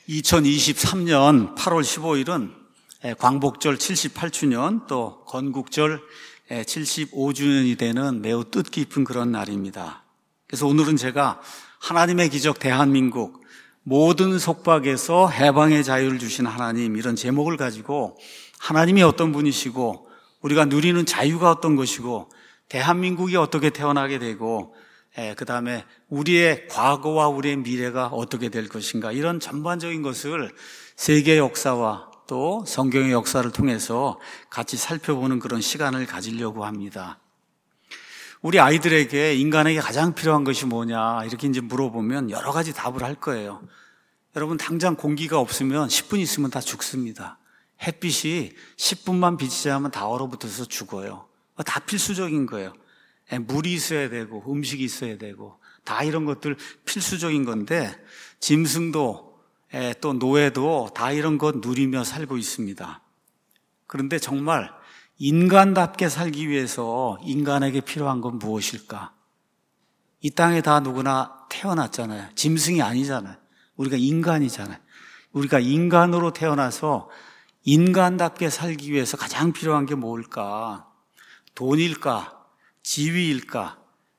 2023년 8월 15일은 광복절 78주년 또 건국절 75주년이 되는 매우 뜻깊은 그런 날입니다. 그래서 오늘은 제가 하나님의 기적 대한민국 모든 속박에서 해방의 자유를 주신 하나님, 이런 제목을 가지고 하나님이 어떤 분이시고 우리가 누리는 자유가 어떤 것이고 대한민국이 어떻게 태어나게 되고 그 다음에 우리의 과거와 우리의 미래가 어떻게 될 것인가, 이런 전반적인 것을 세계 역사와 또 성경의 역사를 통해서 같이 살펴보는 그런 시간을 가지려고 합니다. 우리 아이들에게 인간에게 가장 필요한 것이 뭐냐 이렇게 이제 물어보면 여러 가지 답을 할 거예요. 여러분, 당장 공기가 없으면 10분 있으면 다 죽습니다. 햇빛이 10분만 비치지 않으면 다 얼어붙어서 죽어요. 다 필수적인 거예요. 물이 있어야 되고 음식이 있어야 되고 다 이런 것들 필수적인 건데, 짐승도 또 노예도 다 이런 것 누리며 살고 있습니다. 그런데 정말 인간답게 살기 위해서 인간에게 필요한 건 무엇일까? 이 땅에 다 누구나 태어났잖아요. 짐승이 아니잖아요. 우리가 인간이잖아요. 우리가 인간으로 태어나서 인간답게 살기 위해서 가장 필요한 게 뭘까? 돈일까? 지위일까?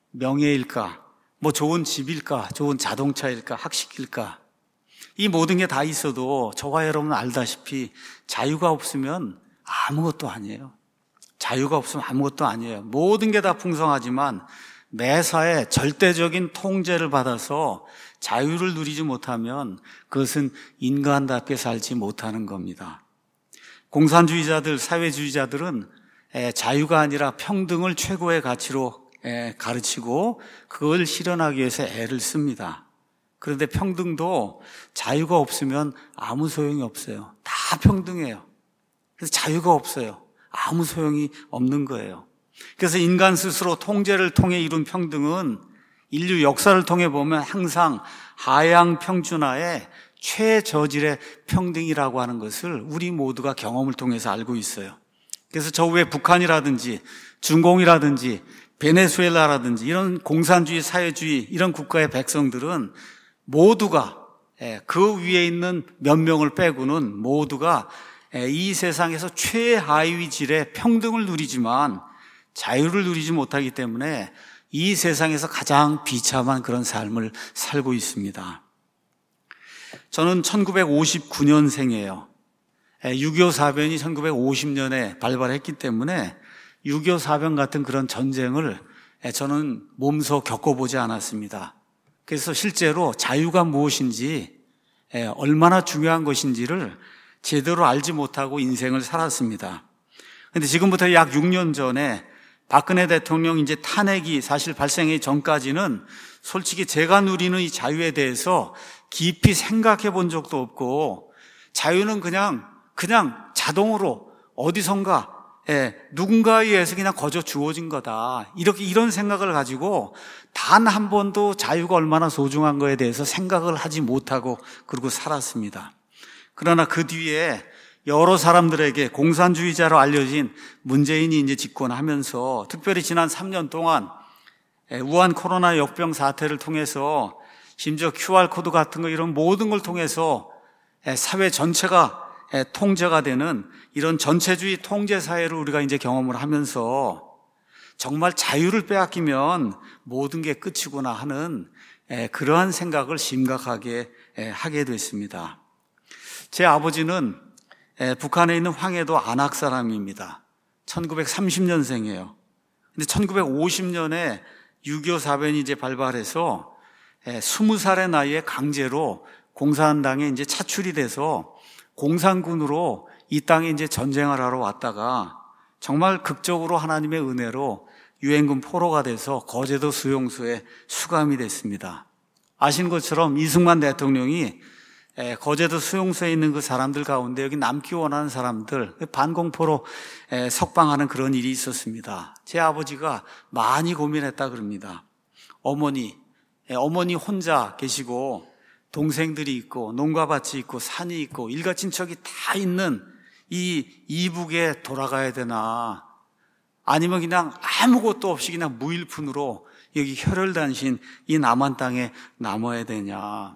명예일까? 뭐 좋은 집일까? 좋은 자동차일까? 학식일까? 이 모든 게 다 있어도 저와 여러분은 알다시피 자유가 없으면 아무것도 아니에요. 자유가 없으면 아무것도 아니에요. 모든 게 다 풍성하지만 매사에 절대적인 통제를 받아서 자유를 누리지 못하면 그것은 인간답게 살지 못하는 겁니다. 공산주의자들, 사회주의자들은 자유가 아니라 평등을 최고의 가치로 가르치고 그걸 실현하기 위해서 애를 씁니다. 그런데 평등도 자유가 없으면 아무 소용이 없어요. 다 평등해요. 그래서 자유가 없어요. 아무 소용이 없는 거예요. 그래서 인간 스스로 통제를 통해 이룬 평등은 인류 역사를 통해 보면 항상 하향 평준화의 최저질의 평등이라고 하는 것을 우리 모두가 경험을 통해서 알고 있어요. 그래서 저 위에 북한이라든지 중공이라든지 베네수엘라라든지 이런 공산주의, 사회주의 이런 국가의 백성들은 모두가 그 위에 있는 몇 명을 빼고는 모두가 이 세상에서 최하위 질의 평등을 누리지만 자유를 누리지 못하기 때문에 이 세상에서 가장 비참한 그런 삶을 살고 있습니다. 저는 1959년생이에요. 6.25 사변이 1950년에 발발했기 때문에 6.25 사변 같은 그런 전쟁을 저는 몸소 겪어보지 않았습니다. 그래서 실제로 자유가 무엇인지, 얼마나 중요한 것인지를 제대로 알지 못하고 인생을 살았습니다. 그런데 지금부터 약 6년 전에 박근혜 대통령 이제 탄핵이 사실 발생하기 전까지는 솔직히 제가 누리는 이 자유에 대해서 깊이 생각해 본 적도 없고, 자유는 그냥 자동으로 어디선가 누군가에 의해서 그냥 거저 주어진 거다, 이런 생각을 가지고 단 한 번도 자유가 얼마나 소중한 거에 대해서 생각을 하지 못하고 그러고 살았습니다. 그러나 그 뒤에 여러 사람들에게 공산주의자로 알려진 문재인이 이제 집권하면서, 특별히 지난 3년 동안 우한 코로나 역병 사태를 통해서 심지어 QR코드 같은 거 이런 모든 걸 통해서 사회 전체가 통제가 되는 이런 전체주의 통제 사회를 우리가 이제 경험을 하면서 정말 자유를 빼앗기면 모든 게 끝이구나 하는 그러한 생각을 심각하게 하게 됐습니다. 제 아버지는 북한에 있는 황해도 안악 사람입니다. 1930년생이에요. 근데 1950년에 6.25 사변이 이제 발발해서 20살의 나이에 강제로 공산당에 이제 차출이 돼서 공산군으로 이 땅에 이제 전쟁을 하러 왔다가 정말 극적으로 하나님의 은혜로 유엔군 포로가 돼서 거제도 수용소에 수감이 됐습니다. 아시는 것처럼 이승만 대통령이 거제도 수용소에 있는 그 사람들 가운데 여기 남기 원하는 사람들 반공포로 석방하는 그런 일이 있었습니다. 제 아버지가 많이 고민했다 그럽니다. 어머니 혼자 계시고 동생들이 있고 농가밭이 있고 산이 있고 일가 친척이 다 있는 이 이북에 돌아가야 되나, 아니면 그냥 아무것도 없이 그냥 무일푼으로 여기 혈혈단신 이 남한 땅에 남아야 되냐.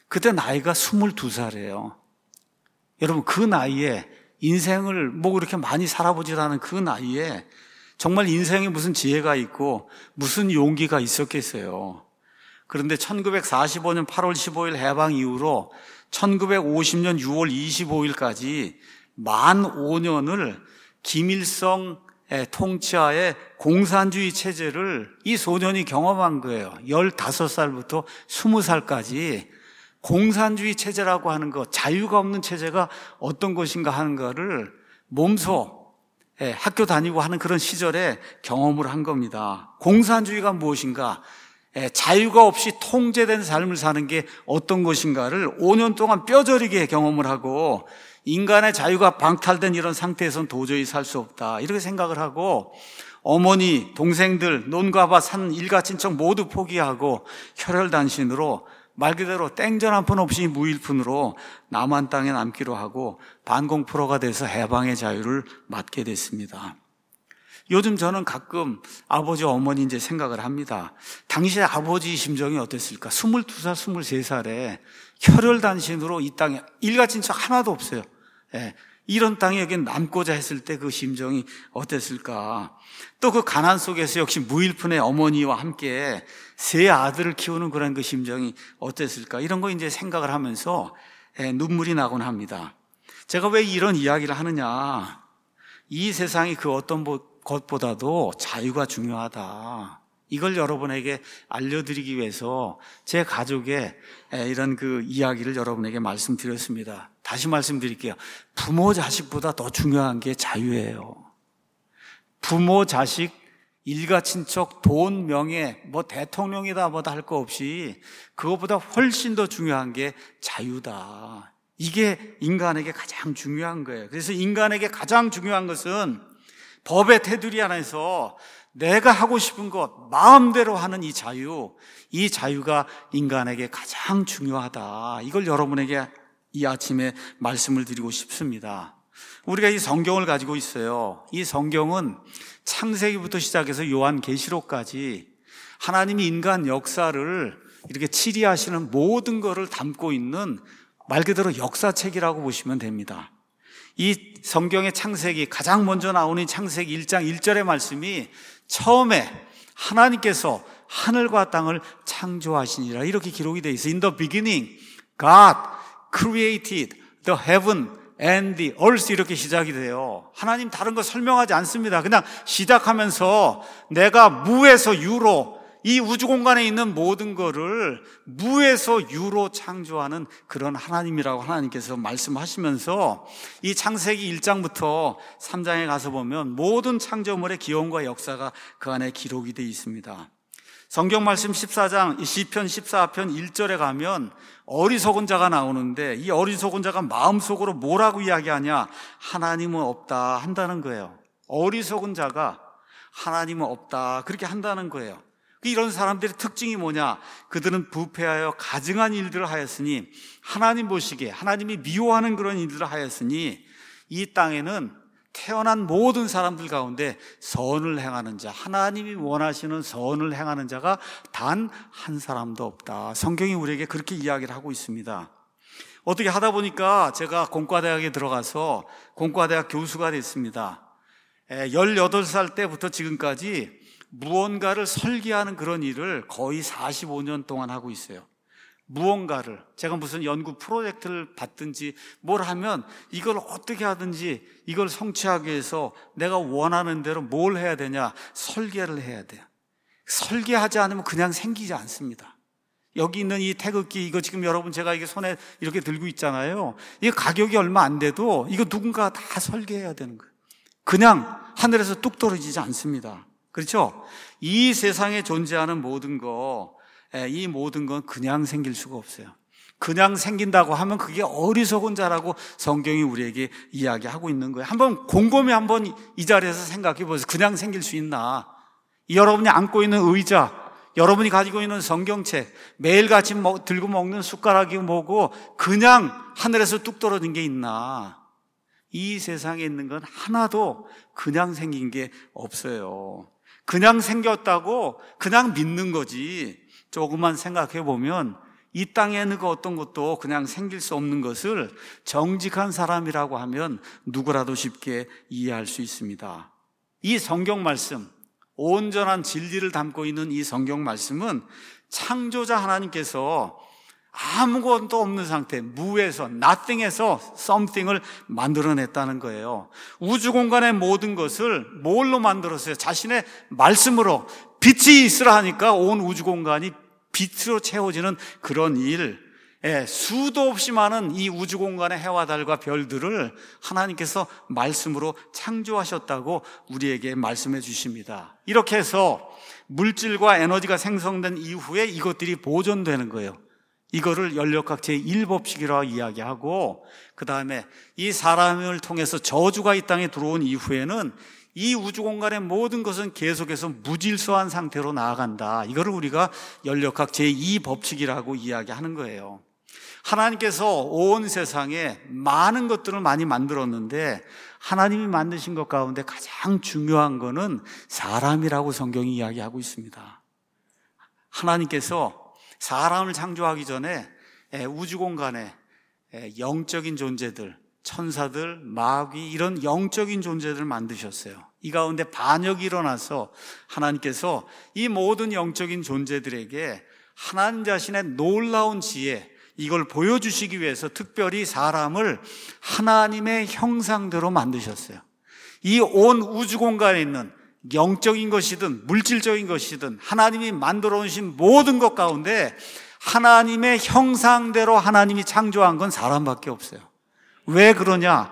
그때 나이가 22살이에요. 여러분, 그 나이에 인생을 뭐 그렇게 많이 살아보질 않은 그 나이에 정말 인생에 무슨 지혜가 있고 무슨 용기가 있었겠어요. 그런데 1945년 8월 15일 해방 이후로 1950년 6월 25일까지 만 5년을 김일성 통치하에 공산주의 체제를 이 소년이 경험한 거예요. 15살부터 20살까지 공산주의 체제라고 하는 것, 자유가 없는 체제가 어떤 것인가 하는 거를 몸소 학교 다니고 하는 그런 시절에 경험을 한 겁니다. 공산주의가 무엇인가, 자유가 없이 통제된 삶을 사는 게 어떤 것인가를 5년 동안 뼈저리게 경험을 하고, 인간의 자유가 방탈된 이런 상태에서는 도저히 살 수 없다, 이렇게 생각을 하고, 어머니, 동생들, 논과 밭, 산, 일가, 친척 모두 포기하고 혈혈단신으로 말 그대로 땡전 한 푼 없이 무일푼으로 남한 땅에 남기로 하고 반공포로가 돼서 해방의 자유를 맞게 됐습니다. 요즘 저는 가끔 아버지, 어머니 이제 생각을 합니다. 당시에 아버지 심정이 어땠을까? 22살, 23살에 혈혈단신으로 이 땅에 일가친척 하나도 없어요. 이런 땅에 여기 남고자 했을 때 그 심정이 어땠을까? 또 그 가난 속에서 역시 무일푼의 어머니와 함께 세 아들을 키우는 그런 그 심정이 어땠을까? 이런 거 이제 생각을 하면서 눈물이 나곤 합니다. 제가 왜 이런 이야기를 하느냐? 이 세상이 그 어떤 것보다도 자유가 중요하다. 이걸 여러분에게 알려드리기 위해서 제 가족의 이런 그 이야기를 여러분에게 말씀드렸습니다. 다시 말씀드릴게요. 부모, 자식보다 더 중요한 게 자유예요. 부모, 자식, 일가, 친척, 돈, 명예, 뭐 대통령이다 뭐다 할 거 없이 그것보다 훨씬 더 중요한 게 자유다. 이게 인간에게 가장 중요한 거예요. 그래서 인간에게 가장 중요한 것은 법의 테두리 안에서 내가 하고 싶은 것 마음대로 하는 이 자유가 인간에게 가장 중요하다. 이걸 여러분에게 이 아침에 말씀을 드리고 싶습니다. 우리가 이 성경을 가지고 있어요. 이 성경은 창세기부터 시작해서 요한계시록까지 하나님이 인간 역사를 이렇게 치리하시는 모든 것을 담고 있는 말 그대로 역사책이라고 보시면 됩니다. 이 성경의 창세기, 가장 먼저 나오는 창세기 1장 1절의 말씀이 처음에 하나님께서 하늘과 땅을 창조하시니라 이렇게 기록이 되어 있어요. In the beginning, God created the heaven and the earth 이렇게 시작이 돼요. 하나님 다른 거 설명하지 않습니다. 그냥 시작하면서 내가 무에서 유로, 이 우주 공간에 있는 모든 거를 무에서 유로 창조하는 그런 하나님이라고 하나님께서 말씀하시면서 이 창세기 1장부터 3장에 가서 보면 모든 창조물의 기원과 역사가 그 안에 기록이 되어 있습니다. 성경 말씀 14장 시편 14편 1절에 가면 어리석은 자가 나오는데 이 어리석은 자가 마음속으로 뭐라고 이야기하냐? 하나님은 없다 한다는 거예요. 어리석은 자가 하나님은 없다 그렇게 한다는 거예요. 이런 사람들의 특징이 뭐냐? 그들은 부패하여 가증한 일들을 하였으니 하나님 보시기에 하나님이 미워하는 그런 일들을 하였으니 이 땅에는 태어난 모든 사람들 가운데 선을 행하는 자, 하나님이 원하시는 선을 행하는 자가 단 한 사람도 없다. 성경이 우리에게 그렇게 이야기를 하고 있습니다. 어떻게 하다 보니까 제가 공과대학에 들어가서 공과대학 교수가 됐습니다. 18살 때부터 지금까지 무언가를 설계하는 그런 일을 거의 45년 동안 하고 있어요. 무언가를 제가 무슨 연구 프로젝트를 받든지 뭘 하면 이걸 어떻게 하든지 이걸 성취하기 위해서 내가 원하는 대로 뭘 해야 되냐? 설계를 해야 돼요. 설계하지 않으면 그냥 생기지 않습니다. 여기 있는 이 태극기 이거 지금 여러분 제가 이게 손에 이렇게 들고 있잖아요. 이게 가격이 얼마 안 돼도 이거 누군가 다 설계해야 되는 거예요. 그냥 하늘에서 뚝 떨어지지 않습니다. 그렇죠? 이 세상에 존재하는 모든 이 모든 건 그냥 생길 수가 없어요. 그냥 생긴다고 하면 그게 어리석은 자라고 성경이 우리에게 이야기하고 있는 거예요. 한번 곰곰이 한번 이 자리에서 생각해 보세요. 그냥 생길 수 있나? 여러분이 안고 있는 의자, 여러분이 가지고 있는 성경책, 매일같이 들고 먹는 숟가락이 뭐고 그냥 하늘에서 뚝 떨어진 게 있나? 이 세상에 있는 건 하나도 그냥 생긴 게 없어요. 그냥 생겼다고 그냥 믿는 거지. 조금만 생각해 보면 이 땅에 있는 그 어떤 것도 그냥 생길 수 없는 것을 정직한 사람이라고 하면 누구라도 쉽게 이해할 수 있습니다. 이 성경 말씀, 온전한 진리를 담고 있는 이 성경 말씀은 창조자 하나님께서 아무것도 없는 상태, 무에서, nothing에서 something을 만들어냈다는 거예요. 우주 공간의 모든 것을 뭘로 만들었어요? 자신의 말씀으로. 빛이 있으라 하니까 온 우주 공간이 빛으로 채워지는 그런 일, 수도 없이 많은 이 우주 공간의 해와 달과 별들을 하나님께서 말씀으로 창조하셨다고 우리에게 말씀해 주십니다. 이렇게 해서 물질과 에너지가 생성된 이후에 이것들이 보존되는 거예요. 이거를 연력학 제1법칙이라고 이야기하고, 그 다음에 이 사람을 통해서 저주가 이 땅에 들어온 이후에는 이 우주 공간의 모든 것은 계속해서 무질서한 상태로 나아간다. 이거를 우리가 연력학 제2법칙이라고 이야기하는 거예요. 하나님께서 온 세상에 많은 것들을 많이 만들었는데 하나님이 만드신 것 가운데 가장 중요한 거는 사람이라고 성경이 이야기하고 있습니다. 하나님께서 사람을 창조하기 전에 우주 공간에 영적인 존재들, 천사들, 마귀 이런 영적인 존재들을 만드셨어요. 이 가운데 반역이 일어나서 하나님께서 이 모든 영적인 존재들에게 하나님 자신의 놀라운 지혜, 이걸 보여주시기 위해서 특별히 사람을 하나님의 형상대로 만드셨어요. 이 온 우주 공간에 있는 영적인 것이든 물질적인 것이든 하나님이 만들어 오신 모든 것 가운데 하나님의 형상대로 하나님이 창조한 건 사람밖에 없어요. 왜 그러냐?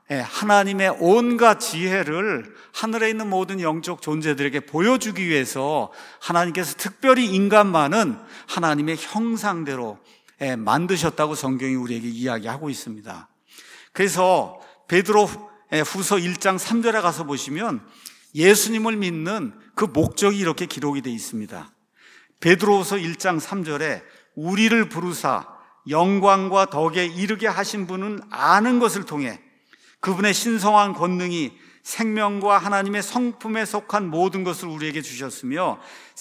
하나님의 온갖 지혜를 하늘에 있는 모든 영적 존재들에게 보여주기 위해서 하나님께서 특별히 인간만은 하나님의 형상대로 만드셨다고 성경이 우리에게 이야기하고 있습니다. 그래서 베드로 후서 1장 3절에 가서 보시면 예수님을 믿는 그 목적이 이렇게 기록이 되어 있습니다. 베드로후서 1장 3절에 우리를 부르사 영광과 덕에 이르게 하신 분은 아는 것을 통해 그분의 신성한 권능이 생명과 하나님의 성품에 속한 모든 것을 우리에게 주셨으며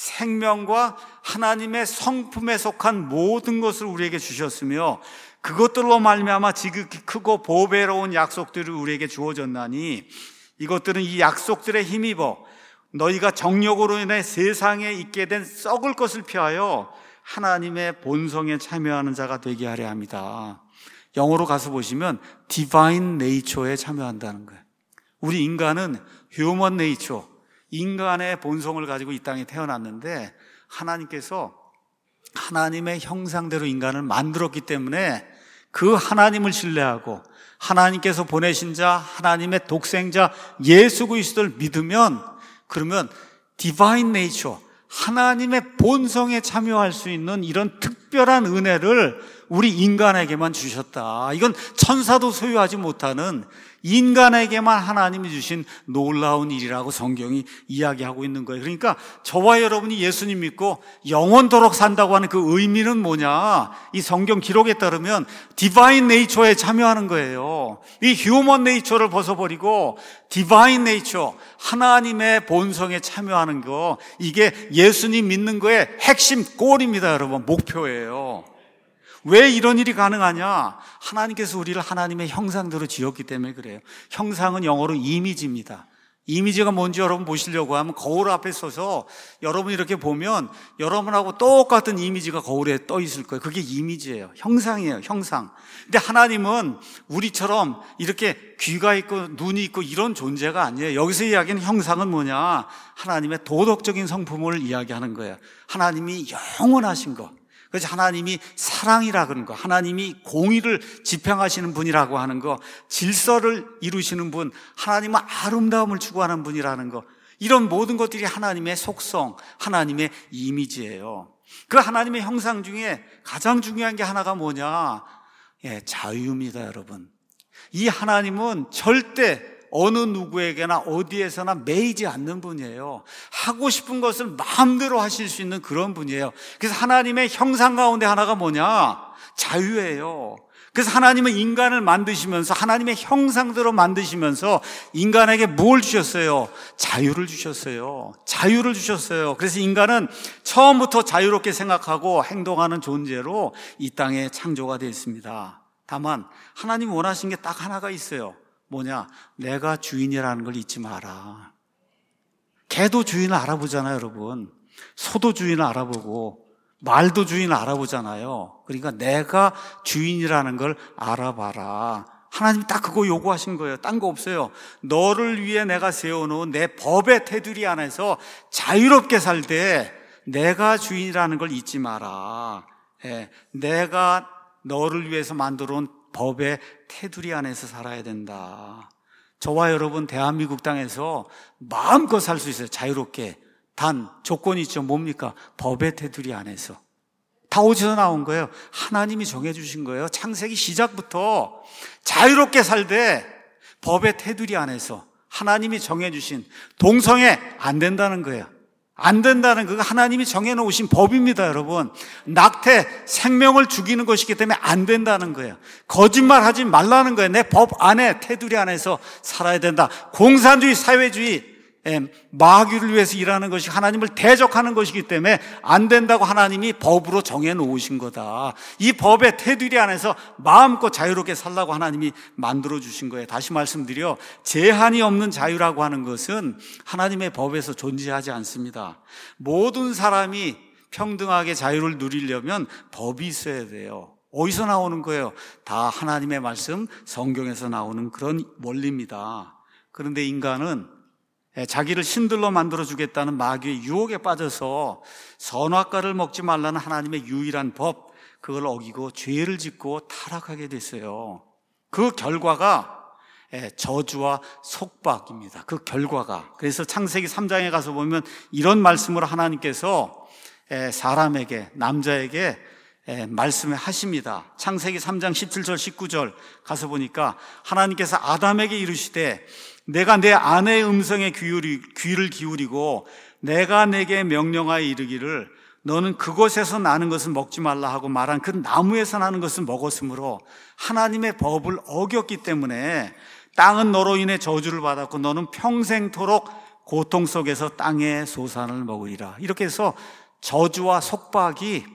생명과 하나님의 성품에 속한 모든 것을 우리에게 주셨으며 그것들로 말미암아 지극히 크고 보배로운 약속들을 우리에게 주어졌나니 이것들은 이 약속들에 힘입어 너희가 정욕으로 인해 세상에 있게 된 썩을 것을 피하여 하나님의 본성에 참여하는 자가 되게 하려 합니다. 영어로 가서 보시면 Divine Nature에 참여한다는 거예요. 우리 인간은 Human Nature, 인간의 본성을 가지고 이 땅에 태어났는데 하나님께서 하나님의 형상대로 인간을 만들었기 때문에 그 하나님을 신뢰하고 하나님께서 보내신 자, 하나님의 독생자 예수 그리스도를 믿으면 그러면 Divine Nature, 하나님의 본성에 참여할 수 있는 이런 특별한 은혜를 우리 인간에게만 주셨다. 이건 천사도 소유하지 못하는 인간에게만 하나님이 주신 놀라운 일이라고 성경이 이야기하고 있는 거예요. 그러니까 저와 여러분이 예수님 믿고 영원토록 산다고 하는 그 의미는 뭐냐? 이 성경 기록에 따르면 디바인 네이처에 참여하는 거예요. 이 휴먼 네이처를 벗어버리고 디바인 네이처, 하나님의 본성에 참여하는 거, 이게 예수님 믿는 거의 핵심 골입니다, 여러분. 목표예요. 왜 이런 일이 가능하냐? 하나님께서 우리를 하나님의 형상대로 지었기 때문에 그래요. 형상은 영어로 이미지입니다. 이미지가 뭔지 여러분 보시려고 하면 거울 앞에 서서 여러분 이렇게 보면 여러분하고 똑같은 이미지가 거울에 떠 있을 거예요. 그게 이미지예요. 형상이에요. 형상. 근데 하나님은 우리처럼 이렇게 귀가 있고 눈이 있고 이런 존재가 아니에요. 여기서 이야기하는 형상은 뭐냐? 하나님의 도덕적인 성품을 이야기하는 거예요. 하나님이 영원하신 것. 그래서 하나님이 사랑이라 그러는 거, 하나님이 공의를 집행하시는 분이라고 하는 거, 질서를 이루시는 분, 하나님은 아름다움을 추구하는 분이라는 거, 이런 모든 것들이 하나님의 속성, 하나님의 이미지예요. 그 하나님의 형상 중에 가장 중요한 게 하나가 뭐냐? 자유입니다, 여러분. 이 하나님은 절대 어느 누구에게나 어디에서나 매이지 않는 분이에요. 하고 싶은 것을 마음대로 하실 수 있는 그런 분이에요. 그래서 하나님의 형상 가운데 하나가 뭐냐? 자유예요. 그래서 하나님은 인간을 만드시면서 하나님의 형상대로 만드시면서 인간에게 뭘 주셨어요? 자유를 주셨어요. 자유를 주셨어요. 그래서 인간은 처음부터 자유롭게 생각하고 행동하는 존재로 이 땅에 창조가 되어 있습니다. 다만 하나님이 원하신 게 딱 하나가 있어요. 뭐냐? 내가 주인이라는 걸 잊지 마라. 개도 주인을 알아보잖아요, 여러분. 소도 주인을 알아보고 말도 주인을 알아보잖아요. 그러니까 내가 주인이라는 걸 알아봐라. 하나님이 딱 그거 요구하신 거예요. 딴 거 없어요. 너를 위해 내가 세워놓은 내 법의 테두리 안에서 자유롭게 살 때 내가 주인이라는 걸 잊지 마라. 내가 너를 위해서 만들어온 법의 테두리 안에서 살아야 된다. 저와 여러분 대한민국 땅에서 마음껏 살 수 있어요. 자유롭게. 단 조건이 있죠. 뭡니까? 법의 테두리 안에서. 다 어디서 나온 거예요? 하나님이 정해주신 거예요. 창세기 시작부터 자유롭게 살되 법의 테두리 안에서 하나님이 정해주신 동성애 안 된다는 거예요. 안 된다는 그거 하나님이 정해놓으신 법입니다, 여러분. 낙태, 생명을 죽이는 것이기 때문에 안 된다는 거예요. 거짓말하지 말라는 거예요. 내 법 안에, 테두리 안에서 살아야 된다. 공산주의, 사회주의, 마귀를 위해서 일하는 것이 하나님을 대적하는 것이기 때문에 안 된다고 하나님이 법으로 정해놓으신 거다. 이 법의 테두리 안에서 마음껏 자유롭게 살라고 하나님이 만들어주신 거예요. 다시 말씀드려, 제한이 없는 자유라고 하는 것은 하나님의 법에서 존재하지 않습니다. 모든 사람이 평등하게 자유를 누리려면 법이 있어야 돼요. 어디서 나오는 거예요? 다 하나님의 말씀, 성경에서 나오는 그런 원리입니다. 그런데 인간은 자기를 신들로 만들어주겠다는 마귀의 유혹에 빠져서 선악과를 먹지 말라는 하나님의 유일한 법, 그걸 어기고 죄를 짓고 타락하게 됐어요. 그 결과가 저주와 속박입니다. 그 결과가. 그래서 창세기 3장에 가서 보면 이런 말씀으로 하나님께서 사람에게, 남자에게 말씀을 하십니다. 창세기 3장 17절 19절 가서 보니까 하나님께서 아담에게 이르시되 내가 내 아내의 음성에 귀를 기울이고 내가 내게 명령하여 이르기를 너는 그곳에서 나는 것을 먹지 말라 하고 말한 그 나무에서 나는 것을 먹었으므로 하나님의 법을 어겼기 때문에 땅은 너로 인해 저주를 받았고 너는 평생토록 고통 속에서 땅의 소산을 먹으리라. 이렇게 해서 저주와 속박이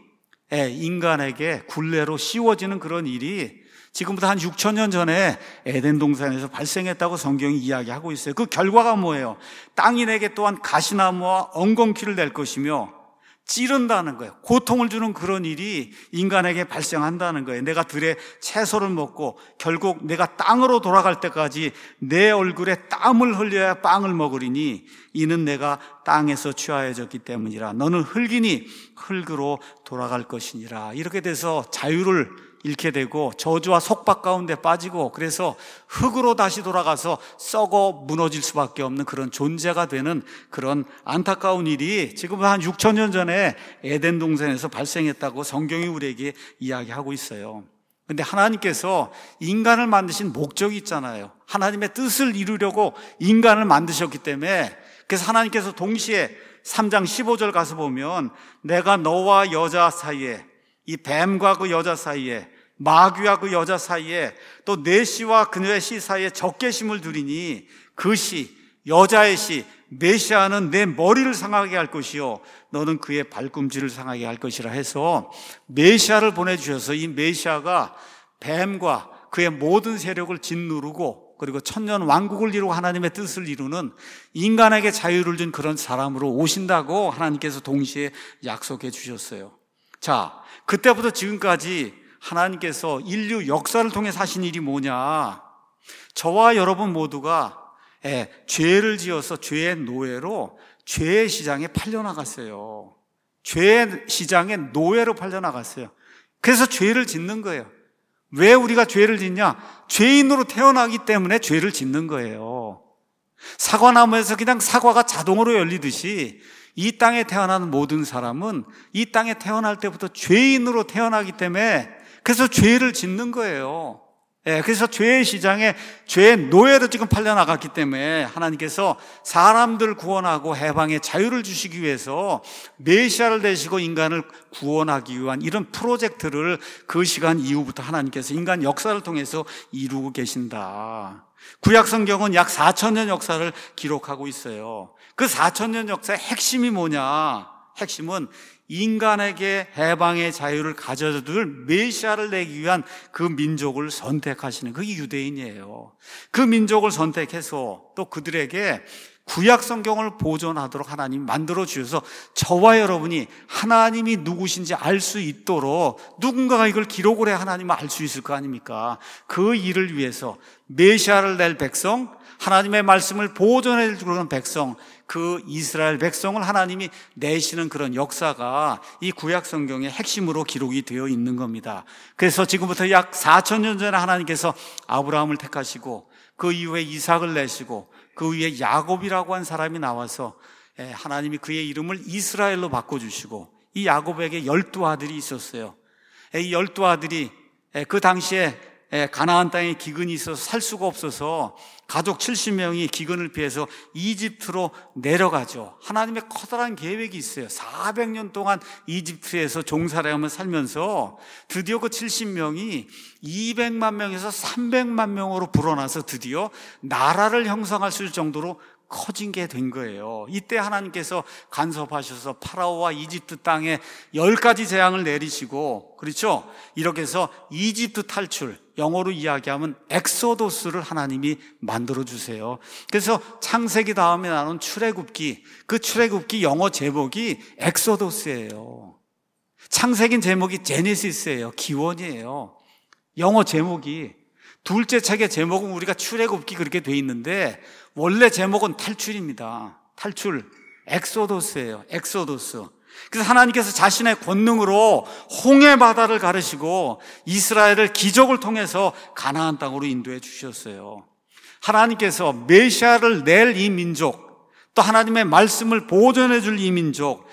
인간에게 굴레로 씌워지는 그런 일이 지금부터 한 6,000년 전에 에덴 동산에서 발생했다고 성경이 이야기하고 있어요. 그 결과가 뭐예요? 땅이 내게 또한 가시나무와 엉겅퀴를 낼 것이며 찌른다는 거예요. 고통을 주는 그런 일이 인간에게 발생한다는 거예요. 내가 들의 채소를 먹고 결국 내가 땅으로 돌아갈 때까지 내 얼굴에 땀을 흘려야 빵을 먹으리니 이는 내가 땅에서 취하여졌기 때문이라. 너는 흙이니 흙으로 돌아갈 것이니라. 이렇게 돼서 자유를 잃게 되고 저주와 속박 가운데 빠지고 그래서 흙으로 다시 돌아가서 썩어 무너질 수밖에 없는 그런 존재가 되는 그런 안타까운 일이 지금 한 6,000년 전에 에덴 동산에서 발생했다고 성경이 우리에게 이야기하고 있어요. 그런데 하나님께서 인간을 만드신 목적이 있잖아요. 하나님의 뜻을 이루려고 인간을 만드셨기 때문에 그래서 하나님께서 동시에 3장 15절 가서 보면 내가 너와 여자 사이에 이 뱀과 그 여자 사이에 마귀와 그 여자 사이에 또 내 씨와 그녀의 씨 사이에 적개심을 두리니 그 씨, 여자의 씨, 메시아는 내 머리를 상하게 할 것이요 너는 그의 발꿈치를 상하게 할 것이라 해서 메시아를 보내주셔서 이 메시아가 뱀과 그의 모든 세력을 짓누르고 그리고 천년 왕국을 이루고 하나님의 뜻을 이루는 인간에게 자유를 준 그런 사람으로 오신다고 하나님께서 동시에 약속해 주셨어요. 자, 그때부터 지금까지 하나님께서 인류 역사를 통해 하신 일이 뭐냐? 저와 여러분 모두가 죄를 지어서 죄의 노예로 죄의 시장에 팔려나갔어요. 죄의 시장에 노예로 팔려나갔어요. 그래서 죄를 짓는 거예요. 왜 우리가 죄를 짓냐? 죄인으로 태어나기 때문에 죄를 짓는 거예요. 사과나무에서 그냥 사과가 자동으로 열리듯이 이 땅에 태어나는 모든 사람은 이 땅에 태어날 때부터 죄인으로 태어나기 때문에 그래서 죄를 짓는 거예요. 그래서 죄의 시장에 죄의 노예로 지금 팔려나갔기 때문에 하나님께서 사람들 구원하고 해방의 자유를 주시기 위해서 메시아를 내시고 인간을 구원하기 위한 이런 프로젝트를 그 시간 이후부터 하나님께서 인간 역사를 통해서 이루고 계신다. 구약 성경은 약 4,000년 역사를 기록하고 있어요. 그 4,000년 역사의 핵심이 뭐냐? 핵심은 인간에게 해방의 자유를 가져줄 메시아를 내기 위한 그 민족을 선택하시는, 그게 유대인이에요. 그 민족을 선택해서 또 그들에게 구약 성경을 보존하도록 하나님이 만들어 주셔서 저와 여러분이 하나님이 누구신지 알 수 있도록 누군가가 이걸 기록을 해야 하나님을 알 수 있을 거 아닙니까? 그 일을 위해서 메시아를 낼 백성, 하나님의 말씀을 보존해 주는 백성, 그 이스라엘 백성을 하나님이 내시는 그런 역사가 이 구약 성경의 핵심으로 기록이 되어 있는 겁니다. 그래서 지금부터 약 4,000년 전에 하나님께서 아브라함을 택하시고 그 이후에 이삭을 내시고 그 위에 야곱이라고 한 사람이 나와서 하나님이 그의 이름을 이스라엘로 바꿔주시고 이 야곱에게 12아들이 있었어요. 이 12아들이 그 당시에 가나안 땅에 기근이 있어서 살 수가 없어서 가족 70명이 기근을 피해서 이집트로 내려가죠. 하나님의 커다란 계획이 있어요. 400년 동안 이집트에서 종살이하며 살면서 드디어 그 70명이 200만 명에서 300만 명으로 불어나서 드디어 나라를 형성할 수 있을 정도로 커진 게 된 거예요. 이때 하나님께서 간섭하셔서 파라오와 이집트 땅에 10가지 재앙을 내리시고, 그렇죠? 이렇게 해서 이집트 탈출, 영어로 이야기하면 엑소도스를 하나님이 만들어주세요. 그래서 창세기 다음에 나온 출애굽기, 그 출애굽기 영어 제목이 엑소도스예요. 창세기 제목이 제네시스예요. 기원이에요. 영어 제목이. 둘째 책의 제목은 우리가 출애굽기 그렇게 돼 있는데 원래 제목은 탈출입니다. 탈출, 엑소도스예요. 엑소도스. 그래서 하나님께서 자신의 권능으로 홍해 바다를 가르시고 이스라엘을 기적을 통해서 가나안 땅으로 인도해 주셨어요. 하나님께서 메시아를 낼 이 민족, 또 하나님의 말씀을 보존해 줄 이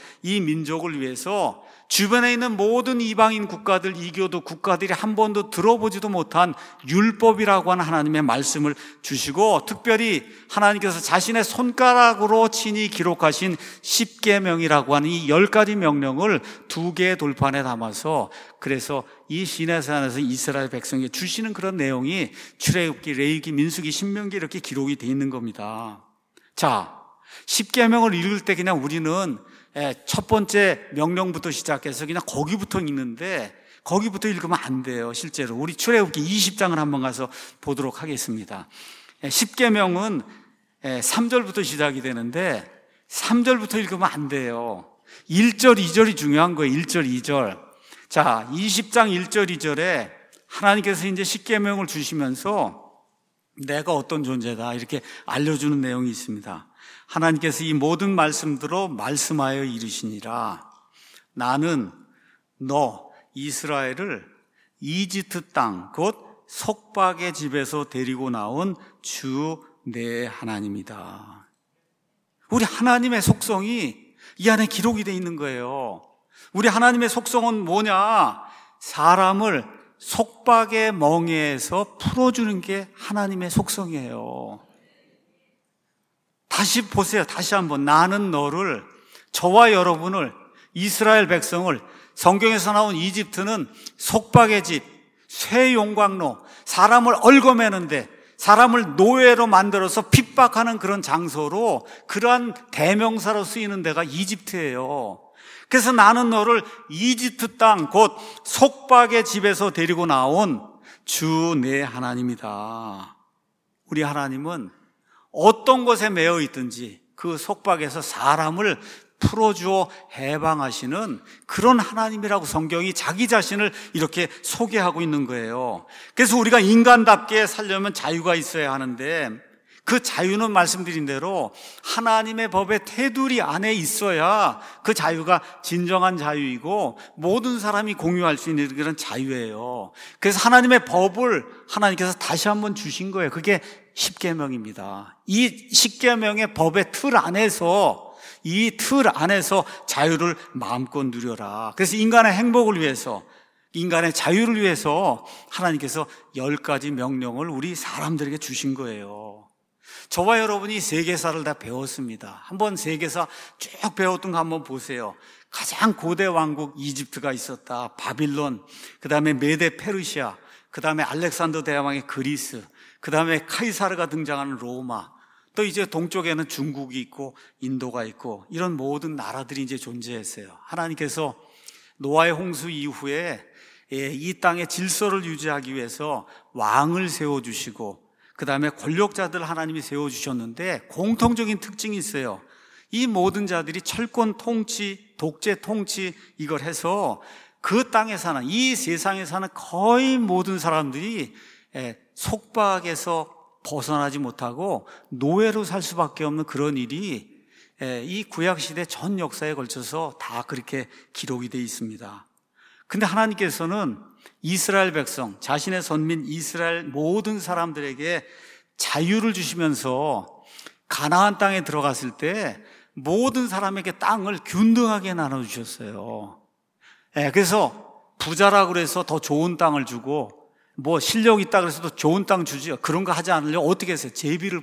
민족을 위해서 주변에 있는 모든 이방인 국가들, 이교도 국가들이 한 번도 들어보지도 못한 율법이라고 하는 하나님의 말씀을 주시고, 특별히 하나님께서 자신의 손가락으로 친히 기록하신 십계명이라고 하는 이 10가지 명령을 2개의 돌판에 담아서, 그래서 이 시내산에서 이스라엘 백성에게 주시는 그런 내용이 출애굽기, 레위기, 민수기, 신명기 이렇게 기록이 되어 있는 겁니다. 자, 십계명을 읽을 때 그냥 우리는 첫 번째 명령부터 시작해서 그냥 거기부터 읽는데, 거기부터 읽으면 안 돼요. 실제로 우리 출애굽기 20장을 한번 가서 보도록 하겠습니다. 십계명은 3절부터 시작이 되는데 3절부터 읽으면 안 돼요. 1절, 2절이 중요한 거예요. 1절, 2절. 자, 20장 1절, 2절에 하나님께서 이제 십계명을 주시면서 내가 어떤 존재다 이렇게 알려주는 내용이 있습니다. 하나님께서 이 모든 말씀대로 말씀하여 이르시니라. 나는 너 이스라엘을 이집트 땅 곧 속박의 집에서 데리고 나온 주 내 하나님이다. 우리 하나님의 속성이 이 안에 기록이 되어 있는 거예요. 우리 하나님의 속성은 뭐냐? 사람을 속박의 멍에에서 풀어주는 게 하나님의 속성이에요. 다시 보세요. 다시 한번. 나는 너를, 저와 여러분을, 이스라엘 백성을, 성경에서 나온 이집트는 속박의 집, 쇠용광로, 사람을 얽어매는데, 사람을 노예로 만들어서 핍박하는 그런 장소로, 그러한 대명사로 쓰이는 데가 이집트예요. 그래서 나는 너를 이집트 땅 곧 속박의 집에서 데리고 나온 주 내 하나님이다. 우리 하나님은 어떤 것에 매여 있든지 그 속박에서 사람을 풀어주어 해방하시는 그런 하나님이라고 성경이 자기 자신을 이렇게 소개하고 있는 거예요. 그래서 우리가 인간답게 살려면 자유가 있어야 하는데, 그 자유는 말씀드린 대로 하나님의 법의 테두리 안에 있어야 그 자유가 진정한 자유이고 모든 사람이 공유할 수 있는 그런 자유예요. 그래서 하나님의 법을 하나님께서 다시 한번 주신 거예요. 그게 십계명입니다. 이 십계명의 법의 틀 안에서, 이 틀 안에서 자유를 마음껏 누려라. 그래서 인간의 행복을 위해서, 인간의 자유를 위해서 하나님께서 10가지 명령을 우리 사람들에게 주신 거예요. 저와 여러분이 세계사를 다 배웠습니다. 한번 세계사 쭉 배웠던 거 한번 보세요. 가장 고대 왕국 이집트가 있었다. 바빌론, 그 다음에 메데 페르시아, 그 다음에 알렉산더 대왕의 그리스, 그 다음에 카이사르가 등장하는 로마, 또 이제 동쪽에는 중국이 있고 인도가 있고 이런 모든 나라들이 이제 존재했어요. 하나님께서 노아의 홍수 이후에 이 땅의 질서를 유지하기 위해서 왕을 세워주시고 그 다음에 권력자들 하나님이 세워주셨는데 공통적인 특징이 있어요. 이 모든 자들이 철권 통치, 독재 통치 이걸 해서 그 땅에 사는, 이 세상에 사는 거의 모든 사람들이 속박에서 벗어나지 못하고 노예로 살 수밖에 없는 그런 일이 이 구약시대 전 역사에 걸쳐서 다 그렇게 기록이 되어 있습니다. 근데 하나님께서는 이스라엘 백성, 자신의 선민 이스라엘 모든 사람들에게 자유를 주시면서 가나안 땅에 들어갔을 때 모든 사람에게 땅을 균등하게 나눠주셨어요. 그래서 부자라고 그래서 더 좋은 땅을 주고 뭐 실력 있다 그래서 더 좋은 땅 주지 그런 거 하지 않으려고 어떻게 했어요? 제비를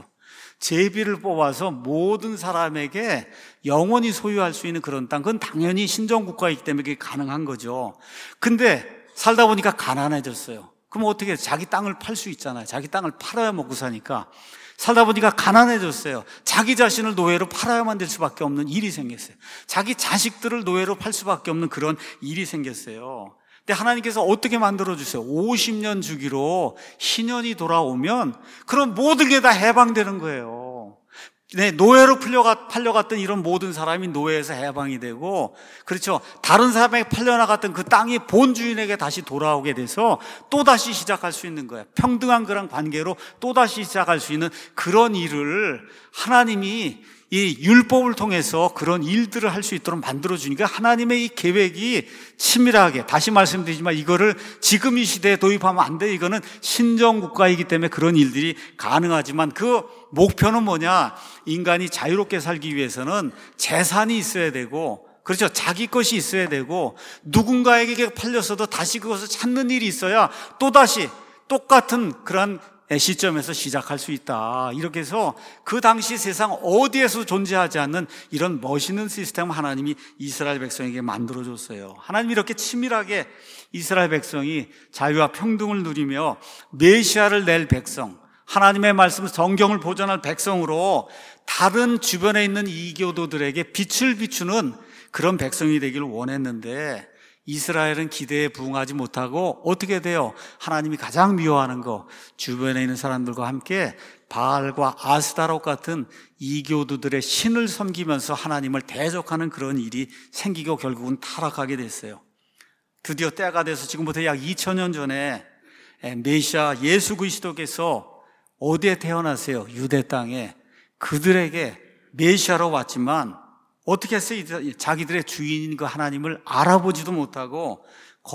뽑아서 모든 사람에게 영원히 소유할 수 있는 그런 땅, 그건 당연히 신정국가이기 때문에 그게 가능한 거죠. 근데 살다 보니까 가난해졌어요. 그럼 어떻게 해요? 자기 땅을 팔 수 있잖아요. 자기 땅을 팔아야 먹고 사니까. 살다 보니까 가난해졌어요. 자기 자신을 노예로 팔아야만 될 수밖에 없는 일이 생겼어요. 자기 자식들을 노예로 팔 수밖에 없는 그런 일이 생겼어요. 근데 하나님께서 어떻게 만들어주세요? 50년 주기로 희년이 돌아오면 그런 모든 게 다 해방되는 거예요. 노예로 팔려갔던 이런 모든 사람이 노예에서 해방이 되고, 그렇죠. 다른 사람에게 팔려나갔던 그 땅이 본 주인에게 다시 돌아오게 돼서 또다시 시작할 수 있는 거예요. 평등한 그런 관계로 또다시 시작할 수 있는 그런 일을 하나님이 이 율법을 통해서 그런 일들을 할 수 있도록 만들어주니까 하나님의 이 계획이 치밀하게, 다시 말씀드리지만 이거를 지금 이 시대에 도입하면 안 돼. 이거는 신정국가이기 때문에 그런 일들이 가능하지만 그 목표는 뭐냐? 인간이 자유롭게 살기 위해서는 재산이 있어야 되고, 그렇죠. 자기 것이 있어야 되고, 누군가에게 팔렸어도 다시 그것을 찾는 일이 있어야 또다시 똑같은 그런 시점에서 시작할 수 있다. 이렇게 해서 그 당시 세상 어디에서 존재하지 않는 이런 멋있는 시스템을 하나님이 이스라엘 백성에게 만들어줬어요. 하나님이 이렇게 치밀하게 이스라엘 백성이 자유와 평등을 누리며 메시아를 낼 백성, 하나님의 말씀, 성경을 보존할 백성으로 다른 주변에 있는 이교도들에게 빛을 비추는 그런 백성이 되기를 원했는데 이스라엘은 기대에 부응하지 못하고 어떻게 돼요? 하나님이 가장 미워하는 거, 주변에 있는 사람들과 함께 바알과 아스타롯 같은 이교도들의 신을 섬기면서 하나님을 대적하는 그런 일이 생기고 결국은 타락하게 됐어요. 드디어 때가 돼서 지금부터 약 2000년 전에 메시아 예수 그리스도께서 어디에 태어나세요? 유대 땅에. 그들에게 메시아로 왔지만 어떻게 했어요? 자기들의 주인인 그 하나님을 알아보지도 못하고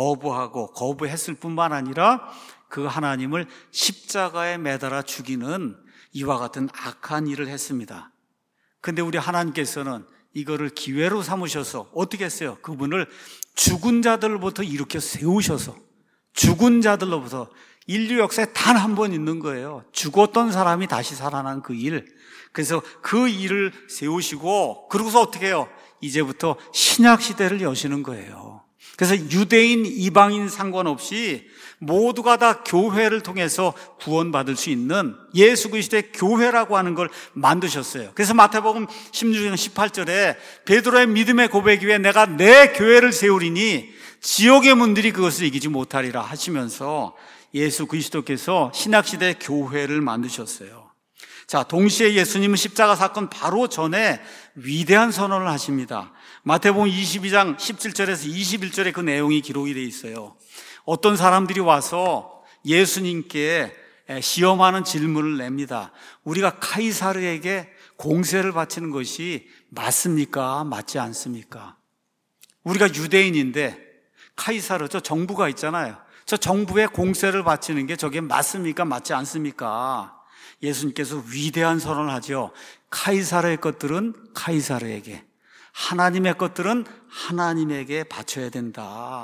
거부했을 뿐만 아니라 그 하나님을 십자가에 매달아 죽이는 이와 같은 악한 일을 했습니다. 근데 우리 하나님께서는 이거를 기회로 삼으셔서 어떻게 했어요? 그분을 죽은 자들로부터 일으켜 세우셔서, 죽은 자들로부터, 인류 역사에 단 한 번 있는 거예요. 죽었던 사람이 다시 살아난 그 일. 그래서 그 일을 세우시고, 그러고서 어떻게 해요? 이제부터 신약 시대를 여시는 거예요. 그래서 유대인, 이방인 상관없이 모두가 다 교회를 통해서 구원받을 수 있는 예수 그리스도의 교회라고 하는 걸 만드셨어요. 그래서 마태복음 16장 18절에 베드로의 믿음의 고백 위에 내가 내 교회를 세우리니 지옥의 문들이 그것을 이기지 못하리라 하시면서 예수 그리스도께서 신약시대 교회를 만드셨어요. 자, 동시에 예수님은 십자가 사건 바로 전에 위대한 선언을 하십니다. 마태복음 22장 17절에서 21절에 그 내용이 기록이 되어 있어요. 어떤 사람들이 와서 예수님께 시험하는 질문을 냅니다. 우리가 카이사르에게 공세를 바치는 것이 맞습니까? 맞지 않습니까? 우리가 유대인인데 카이사르, 저 정부가 있잖아요. 저 정부에 공세를 바치는 게 저게 맞습니까? 맞지 않습니까? 예수님께서 위대한 선언을 하죠. 카이사르의 것들은 카이사르에게, 하나님의 것들은 하나님에게 바쳐야 된다.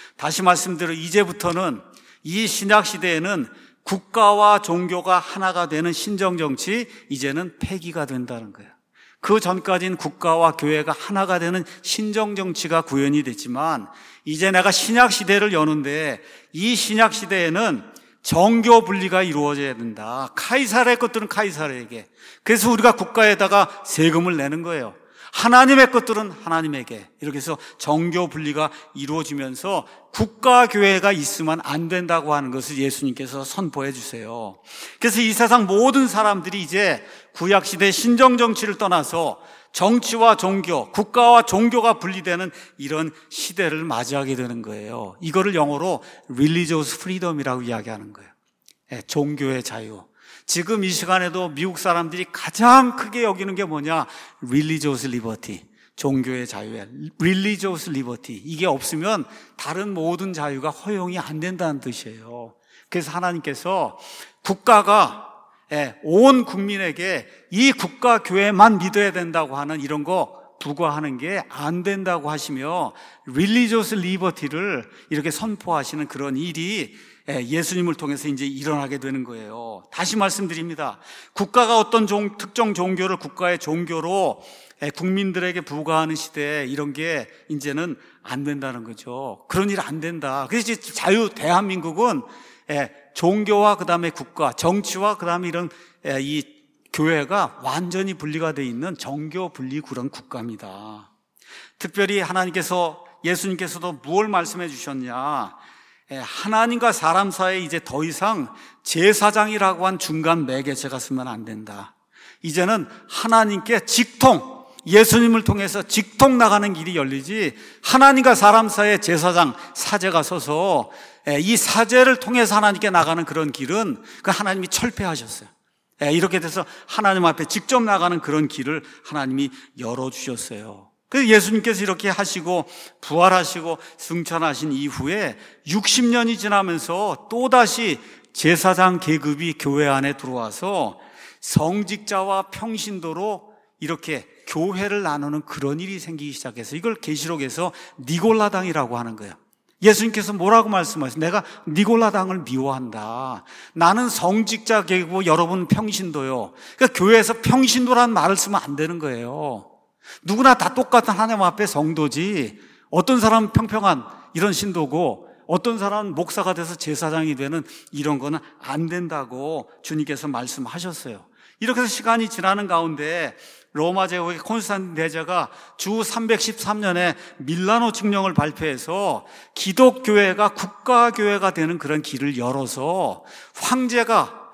다시 말씀드려 이제부터는 이 신약 시대에는 국가와 종교가 하나가 되는 신정정치, 이제는 폐기가 된다는 거예요. 그 전까지는 국가와 교회가 하나가 되는 신정정치가 구현이 됐지만 이제 내가 신약 시대를 여는데 이 신약 시대에는 정교 분리가 이루어져야 된다. 카이사르의 것들은 카이사르에게. 그래서 우리가 국가에다가 세금을 내는 거예요. 하나님의 것들은 하나님에게. 이렇게 해서 정교 분리가 이루어지면서 국가 교회가 있으면 안 된다고 하는 것을 예수님께서 선포해 주세요. 그래서 이 세상 모든 사람들이 이제 구약시대 신정정치를 떠나서 정치와 종교, 국가와 종교가 분리되는 이런 시대를 맞이하게 되는 거예요. 이거를 영어로 religious freedom이라고 이야기하는 거예요. 종교의 자유. 지금 이 시간에도 미국 사람들이 가장 크게 여기는 게 뭐냐? religious liberty. 종교의 자유에 religious liberty. 이게 없으면 다른 모든 자유가 허용이 안 된다는 뜻이에요. 그래서 하나님께서 국가가 온 국민에게 이 국가 교회만 믿어야 된다고 하는 이런 거 부과하는 게 안 된다고 하시며 religious liberty를 이렇게 선포하시는 그런 일이 예수님을 통해서 이제 일어나게 되는 거예요. 다시 말씀드립니다. 국가가 어떤 특정 종교를 국가의 종교로 국민들에게 부과하는 시대에 이런 게 이제는 안 된다는 거죠. 그런 일 안 된다. 그래서 자유 대한민국은 종교와 그다음에 국가, 정치와 그다음에 이런 이 교회가 완전히 분리가 되어 있는 정교 분리 그런 국가입니다. 특별히 하나님께서 예수님께서도 무엇을 말씀해 주셨냐? 하나님과 사람 사이에 이제 더 이상 제사장이라고 한 중간 매개체가 쓰면 안 된다. 이제는 하나님께 직통, 예수님을 통해서 직통 나가는 길이 열리지 하나님과 사람 사이에 제사장, 사제가 서서 이 사제를 통해서 하나님께 나가는 그런 길은 그 하나님이 철폐하셨어요. 이렇게 돼서 하나님 앞에 직접 나가는 그런 길을 하나님이 열어주셨어요. 그래서 예수님께서 이렇게 하시고 부활하시고 승천하신 이후에 60년이 지나면서 또다시 제사장 계급이 교회 안에 들어와서 성직자와 평신도로 이렇게 교회를 나누는 그런 일이 생기기 시작해서 이걸 계시록에서 니골라당이라고 하는 거예요. 예수님께서 뭐라고 말씀하세요? 내가 니골라당을 미워한다. 나는 성직자 계급이고 여러분 평신도요. 그러니까 교회에서 평신도라는 말을 쓰면 안 되는 거예요. 누구나 다 똑같은 하나님 앞에 성도지 어떤 사람은 평평한 이런 신도고 어떤 사람은 목사가 돼서 제사장이 되는 이런 거는 안 된다고 주님께서 말씀하셨어요. 이렇게 해서 시간이 지나는 가운데 로마 제국의 콘스탄틴 대제가 주 313년에 밀라노 칙령을 발표해서 기독교회가 국가교회가 되는 그런 길을 열어서 황제가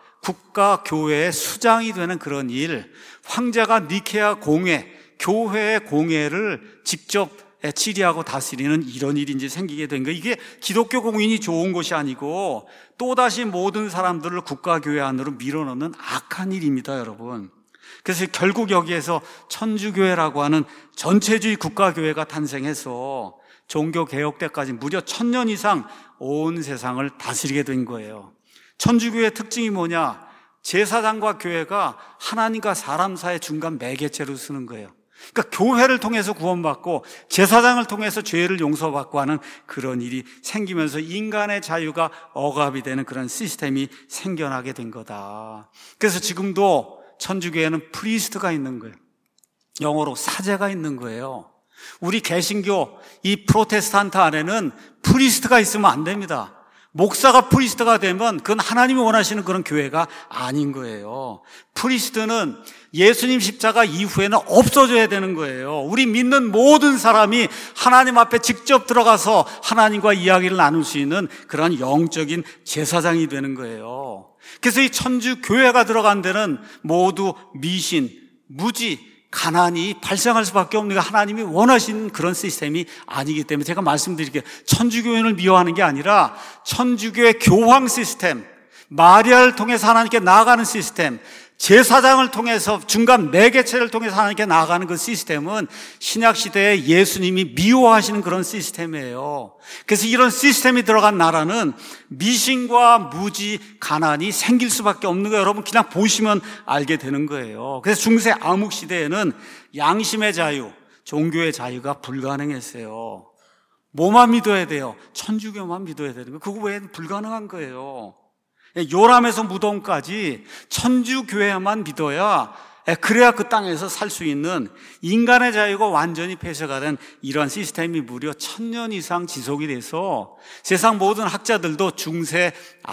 국가교회의 수장이 되는 그런 일, 황제가 니케아 공회, 교회의 공회를 직접 치리하고 다스리는 이런 일이 이제 생기게 된 거예요. 이게 기독교 공인이 좋은 것이 아니고 또다시 모든 사람들을 국가교회 안으로 밀어넣는 악한 일입니다, 여러분. 그래서 결국 여기에서 천주교회라고 하는 전체주의 국가교회가 탄생해서 종교개혁 때까지 무려 1000년 이상 온 세상을 다스리게 된 거예요. 천주교회의 특징이 뭐냐? 제사장과 교회가 하나님과 사람 사이의 중간 매개체로 쓰는 거예요. 그러니까 교회를 통해서 구원받고 제사장을 통해서 죄를 용서받고 하는 그런 일이 생기면서 인간의 자유가 억압이 되는 그런 시스템이 생겨나게 된 거다. 그래서 지금도 천주교회는 프리스트가 있는 거예요. 영어로 사제가 있는 거예요. 우리 개신교 이 프로테스탄트 안에는 프리스트가 있으면 안 됩니다. 목사가 프리스트가 되면 그건 하나님이 원하시는 그런 교회가 아닌 거예요. 프리스트는 예수님 십자가 이후에는 없어져야 되는 거예요. 우리 믿는 모든 사람이 하나님 앞에 직접 들어가서 하나님과 이야기를 나눌 수 있는 그런 영적인 제사장이 되는 거예요. 그래서 이 천주 교회가 들어간 데는 모두 미신, 무지, 가난이 발생할 수밖에 없는 게 하나님이 원하시는 그런 시스템이 아니기 때문에 제가 말씀드릴게요. 천주교회를 미워하는 게 아니라 천주교의 교황 시스템, 마리아를 통해서 하나님께 나아가는 시스템, 제사장을 통해서 중간 매개체를 통해서 하나님께 나아가는 그 시스템은 신약시대에 예수님이 미워하시는 그런 시스템이에요. 그래서 이런 시스템이 들어간 나라는 미신과 무지, 가난이 생길 수밖에 없는 거예요. 여러분 그냥 보시면 알게 되는 거예요. 그래서 중세 암흑시대에는 양심의 자유, 종교의 자유가 불가능했어요. 뭐만 믿어야 돼요? 천주교만 믿어야 되는 거예요. 그거 외에는 불가능한 거예요. 요람에서 무덤까지 천주교회만 믿어야, 그래야 그 땅에서 살 수 있는 인간의 자유가 완전히 폐쇄가 된 이러한 시스템이 무려 1000년 이상 지속이 돼서 세상 모든 학자들도 중세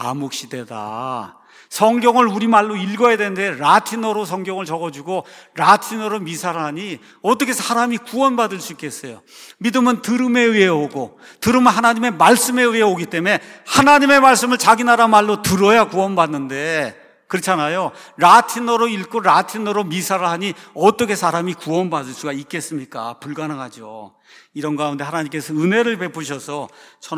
암흑시대다, 성경을 우리말로 읽어야 되는데 라틴어로 성경을 적어주고 라틴어로 미사를 하니 어떻게 사람이 구원받을 수 있겠어요? 믿음은 들음에 의해 오고, 들음은 하나님의 말씀에 의해 오기 때문에 하나님의 말씀을 자기 나라 말로 들어야 구원받는데, 그렇잖아요. 라틴어로 읽고 라틴어로 미사를 하니 어떻게 사람이 구원받을 수가 있겠습니까? 불가능하죠. 이런 가운데 하나님께서 은혜를 베푸셔서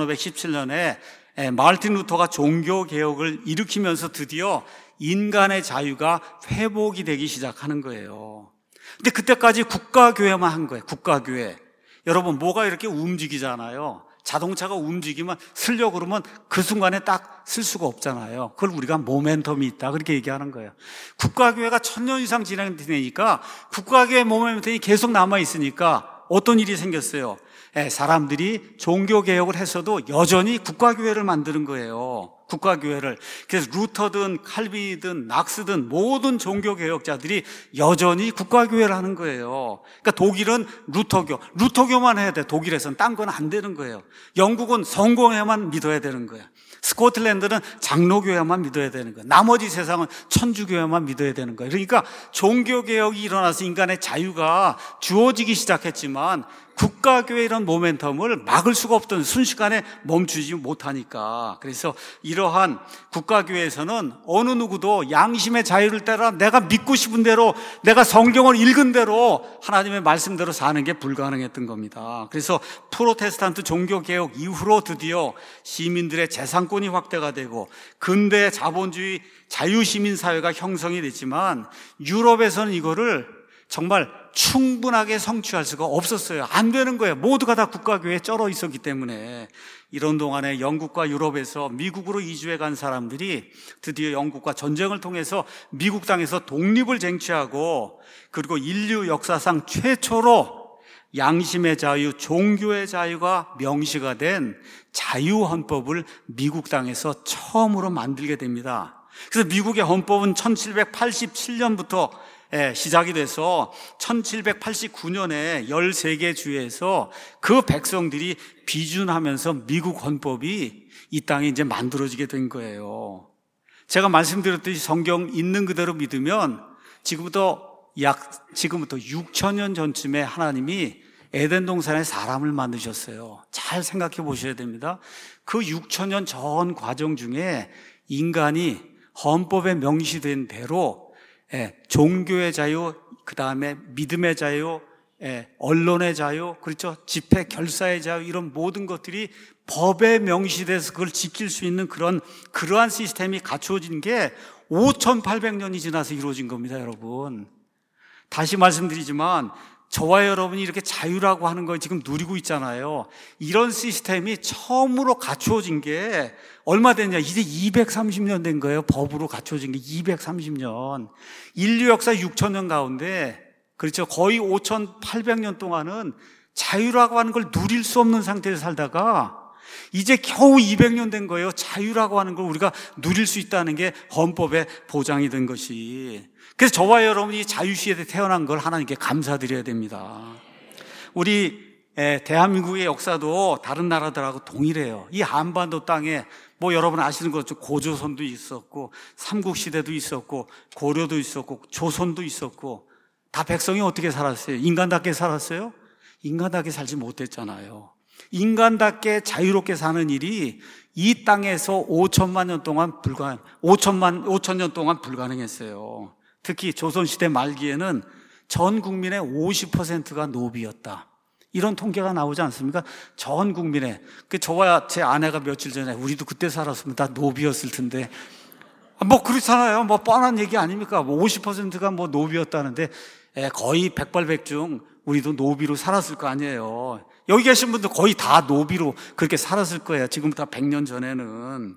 1517년에 마르틴 루터가 종교개혁을 일으키면서 드디어 인간의 자유가 회복이 되기 시작하는 거예요. 근데 그때까지 국가교회만 한 거예요. 국가교회. 여러분, 뭐가 이렇게 움직이잖아요. 자동차가 움직이면 쓰려고 그러면 그 순간에 딱 쓸 수가 없잖아요. 그걸 우리가 모멘텀이 있다, 그렇게 얘기하는 거예요. 국가교회가 1000년 이상 진행되니까 국가교회 모멘텀이 계속 남아있으니까 어떤 일이 생겼어요? 사람들이 종교개혁을 했어도 여전히 국가교회를 만드는 거예요. 국가교회를. 그래서 루터든 칼빈이든 낙스든 모든 종교개혁자들이 여전히 국가교회를 하는 거예요. 그러니까 독일은 루터교만 해야 돼. 독일에서는 딴 건 안 되는 거예요. 영국은 성공회만 믿어야 되는 거예요. 스코틀랜드는 장로교회만 믿어야 되는 거예요. 나머지 세상은 천주교회만 믿어야 되는 거예요. 그러니까 종교개혁이 일어나서 인간의 자유가 주어지기 시작했지만 국가교회 이런 모멘텀을 막을 수가 없던, 순식간에 멈추지 못하니까. 그래서 이러한 국가교회에서는 어느 누구도 양심의 자유를 따라 내가 믿고 싶은 대로, 내가 성경을 읽은 대로 하나님의 말씀대로 사는 게 불가능했던 겁니다. 그래서 프로테스탄트 종교개혁 이후로 드디어 시민들의 재산권이 확대가 되고 근대 자본주의 자유시민사회가 형성이 됐지만 유럽에서는 이거를 정말 충분하게 성취할 수가 없었어요. 안 되는 거예요. 모두가 다 국가교회에 쩔어 있었기 때문에. 이런 동안에 영국과 유럽에서 미국으로 이주해 간 사람들이 드디어 영국과 전쟁을 통해서 미국 땅에서 독립을 쟁취하고, 그리고 인류 역사상 최초로 양심의 자유, 종교의 자유가 명시가 된 자유헌법을 미국 땅에서 처음으로 만들게 됩니다. 그래서 미국의 헌법은 1787년부터 시작이 돼서 1789년에 13개 주에서 그 백성들이 비준하면서 미국 헌법이 이 땅에 이제 만들어지게 된 거예요. 제가 말씀드렸듯이 성경 있는 그대로 믿으면 지금부터 6,000년 전쯤에 하나님이 에덴 동산에 사람을 만드셨어요. 잘 생각해 보셔야 됩니다. 그 6,000년 전 과정 중에 인간이 헌법에 명시된 대로 종교의 자유, 그 다음에 믿음의 자유, 언론의 자유, 그렇죠? 집회 결사의 자유, 이런 모든 것들이 법에 명시돼서 그걸 지킬 수 있는 그러한 시스템이 갖추어진 게 5,800년이 지나서 이루어진 겁니다, 여러분. 다시 말씀드리지만 저와 여러분이 이렇게 자유라고 하는 걸 지금 누리고 있잖아요. 이런 시스템이 처음으로 갖추어진 게 얼마 됐냐? 이제 230년 된 거예요. 법으로 갖추어진 게 230년. 인류 역사 6,000년 가운데, 그렇죠, 거의 5,800년 동안은 자유라고 하는 걸 누릴 수 없는 상태에서 살다가 이제 겨우 200년 된 거예요. 자유라고 하는 걸 우리가 누릴 수 있다는 게 헌법에 보장이 된 것이. 그래서 저와 여러분이 자유시대에 태어난 걸 하나님께 감사드려야 됩니다. 우리 대한민국의 역사도 다른 나라들하고 동일해요. 이 한반도 땅에 뭐 여러분 아시는 것처럼 고조선도 있었고 삼국시대도 있었고 고려도 있었고 조선도 있었고, 다 백성이 어떻게 살았어요? 인간답게 살았어요? 인간답게 살지 못했잖아요. 인간답게 자유롭게 사는 일이 이 땅에서 5천만 년 동안 5천 년 동안 불가능했어요. 특히 조선시대 말기에는 전 국민의 50%가 노비였다, 이런 통계가 나오지 않습니까? 전 국민의. 저와 제 아내가 며칠 전에 우리도 그때 살았으면 다 노비였을 텐데, 뭐 그렇잖아요. 뭐 뻔한 얘기 아닙니까? 뭐 50%가 뭐 노비였다는데 거의 백발백중 우리도 노비로 살았을 거 아니에요. 여기 계신 분들 거의 다 노비로 그렇게 살았을 거예요. 지금부터 100년 전에는.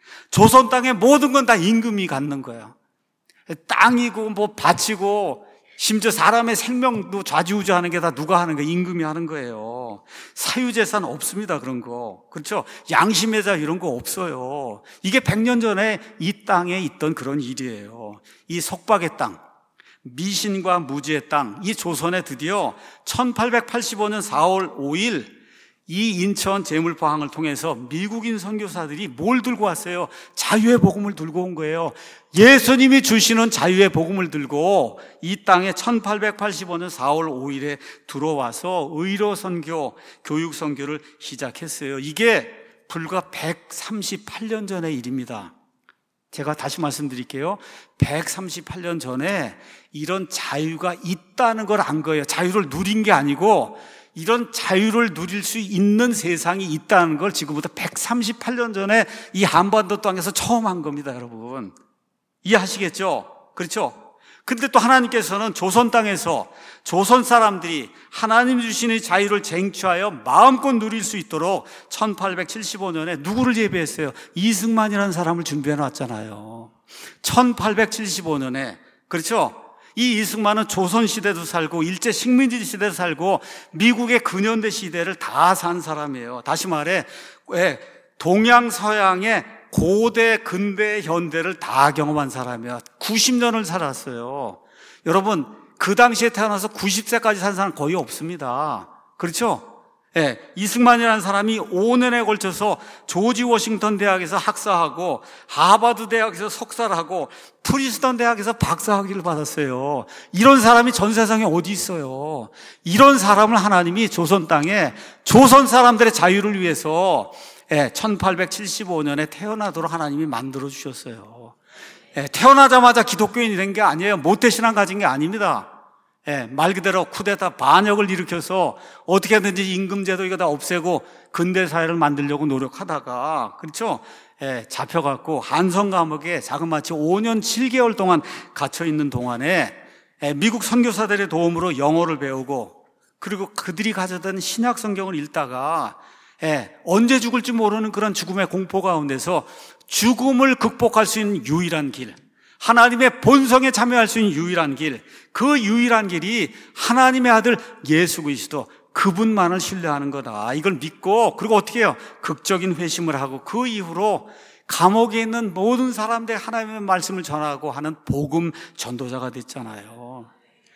조선 땅의 모든 건 다 임금이 갖는 거예요. 땅이고 뭐 밭이고 심지어 사람의 생명도 좌지우지하는 게 다 누가 하는 거예요? 임금이 하는 거예요. 사유재산 없습니다. 그런 거. 그렇죠? 양심의 자유 이런 거 없어요. 이게 100년 전에 이 땅에 있던 그런 일이에요. 이 속박의 땅, 미신과 무지의 땅, 이 조선에 드디어 1885년 4월 5일 이 인천 제물포항을 통해서 미국인 선교사들이 뭘 들고 왔어요? 자유의 복음을 들고 온 거예요. 예수님이 주시는 자유의 복음을 들고 이 땅에 1885년 4월 5일에 들어와서 의료 선교, 교육 선교를 시작했어요. 이게 불과 138년 전의 일입니다. 제가 다시 말씀드릴게요. 138년 전에 이런 자유가 있다는 걸 안 거예요. 자유를 누린 게 아니고 이런 자유를 누릴 수 있는 세상이 있다는 걸 지금부터 138년 전에 이 한반도 땅에서 처음 한 겁니다, 여러분. 이해하시겠죠? 그렇죠? 근데 또 하나님께서는 조선 땅에서 조선 사람들이 하나님 주시는 자유를 쟁취하여 마음껏 누릴 수 있도록 1875년에 누구를 예비했어요? 이승만이라는 사람을 준비해 놨잖아요. 1875년에. 그렇죠? 이 이승만은 조선시대도 살고 일제 식민지 시대도 살고 미국의 근현대 시대를 다 산 사람이에요. 다시 말해 동양 서양의 고대, 근대, 현대를 다 경험한 사람이야. 90년을 살았어요. 여러분, 그 당시에 태어나서 90세까지 산 사람 거의 없습니다. 그렇죠? 예, 이승만이라는 사람이 5년에 걸쳐서 조지 워싱턴 대학에서 학사하고 하버드 대학에서 석사를 하고 프린스턴 대학에서 박사학위를 받았어요. 이런 사람이 전 세상에 어디 있어요? 이런 사람을 하나님이 조선 땅에 조선 사람들의 자유를 위해서 1875년에 태어나도록 하나님이 만들어 주셨어요. 태어나자마자 기독교인이 된 게 아니에요. 모태신앙 가진 게 아닙니다. 말 그대로 쿠데타 반역을 일으켜서 어떻게든지 임금제도 이거 다 없애고 근대사회를 만들려고 노력하다가, 그렇죠? 잡혀갖고 한성 감옥에 자그마치 5년 7개월 동안 갇혀있는 동안에 미국 선교사들의 도움으로 영어를 배우고 그리고 그들이 가져던 신약 성경을 읽다가 언제 죽을지 모르는 그런 죽음의 공포 가운데서 죽음을 극복할 수 있는 유일한 길, 하나님의 본성에 참여할 수 있는 유일한 길, 그 유일한 길이 하나님의 아들 예수 그리스도, 그분만을 신뢰하는 거다. 이걸 믿고, 그리고 어떻게 해요? 극적인 회심을 하고 그 이후로 감옥에 있는 모든 사람들의 하나님의 말씀을 전하고 하는 복음 전도자가 됐잖아요.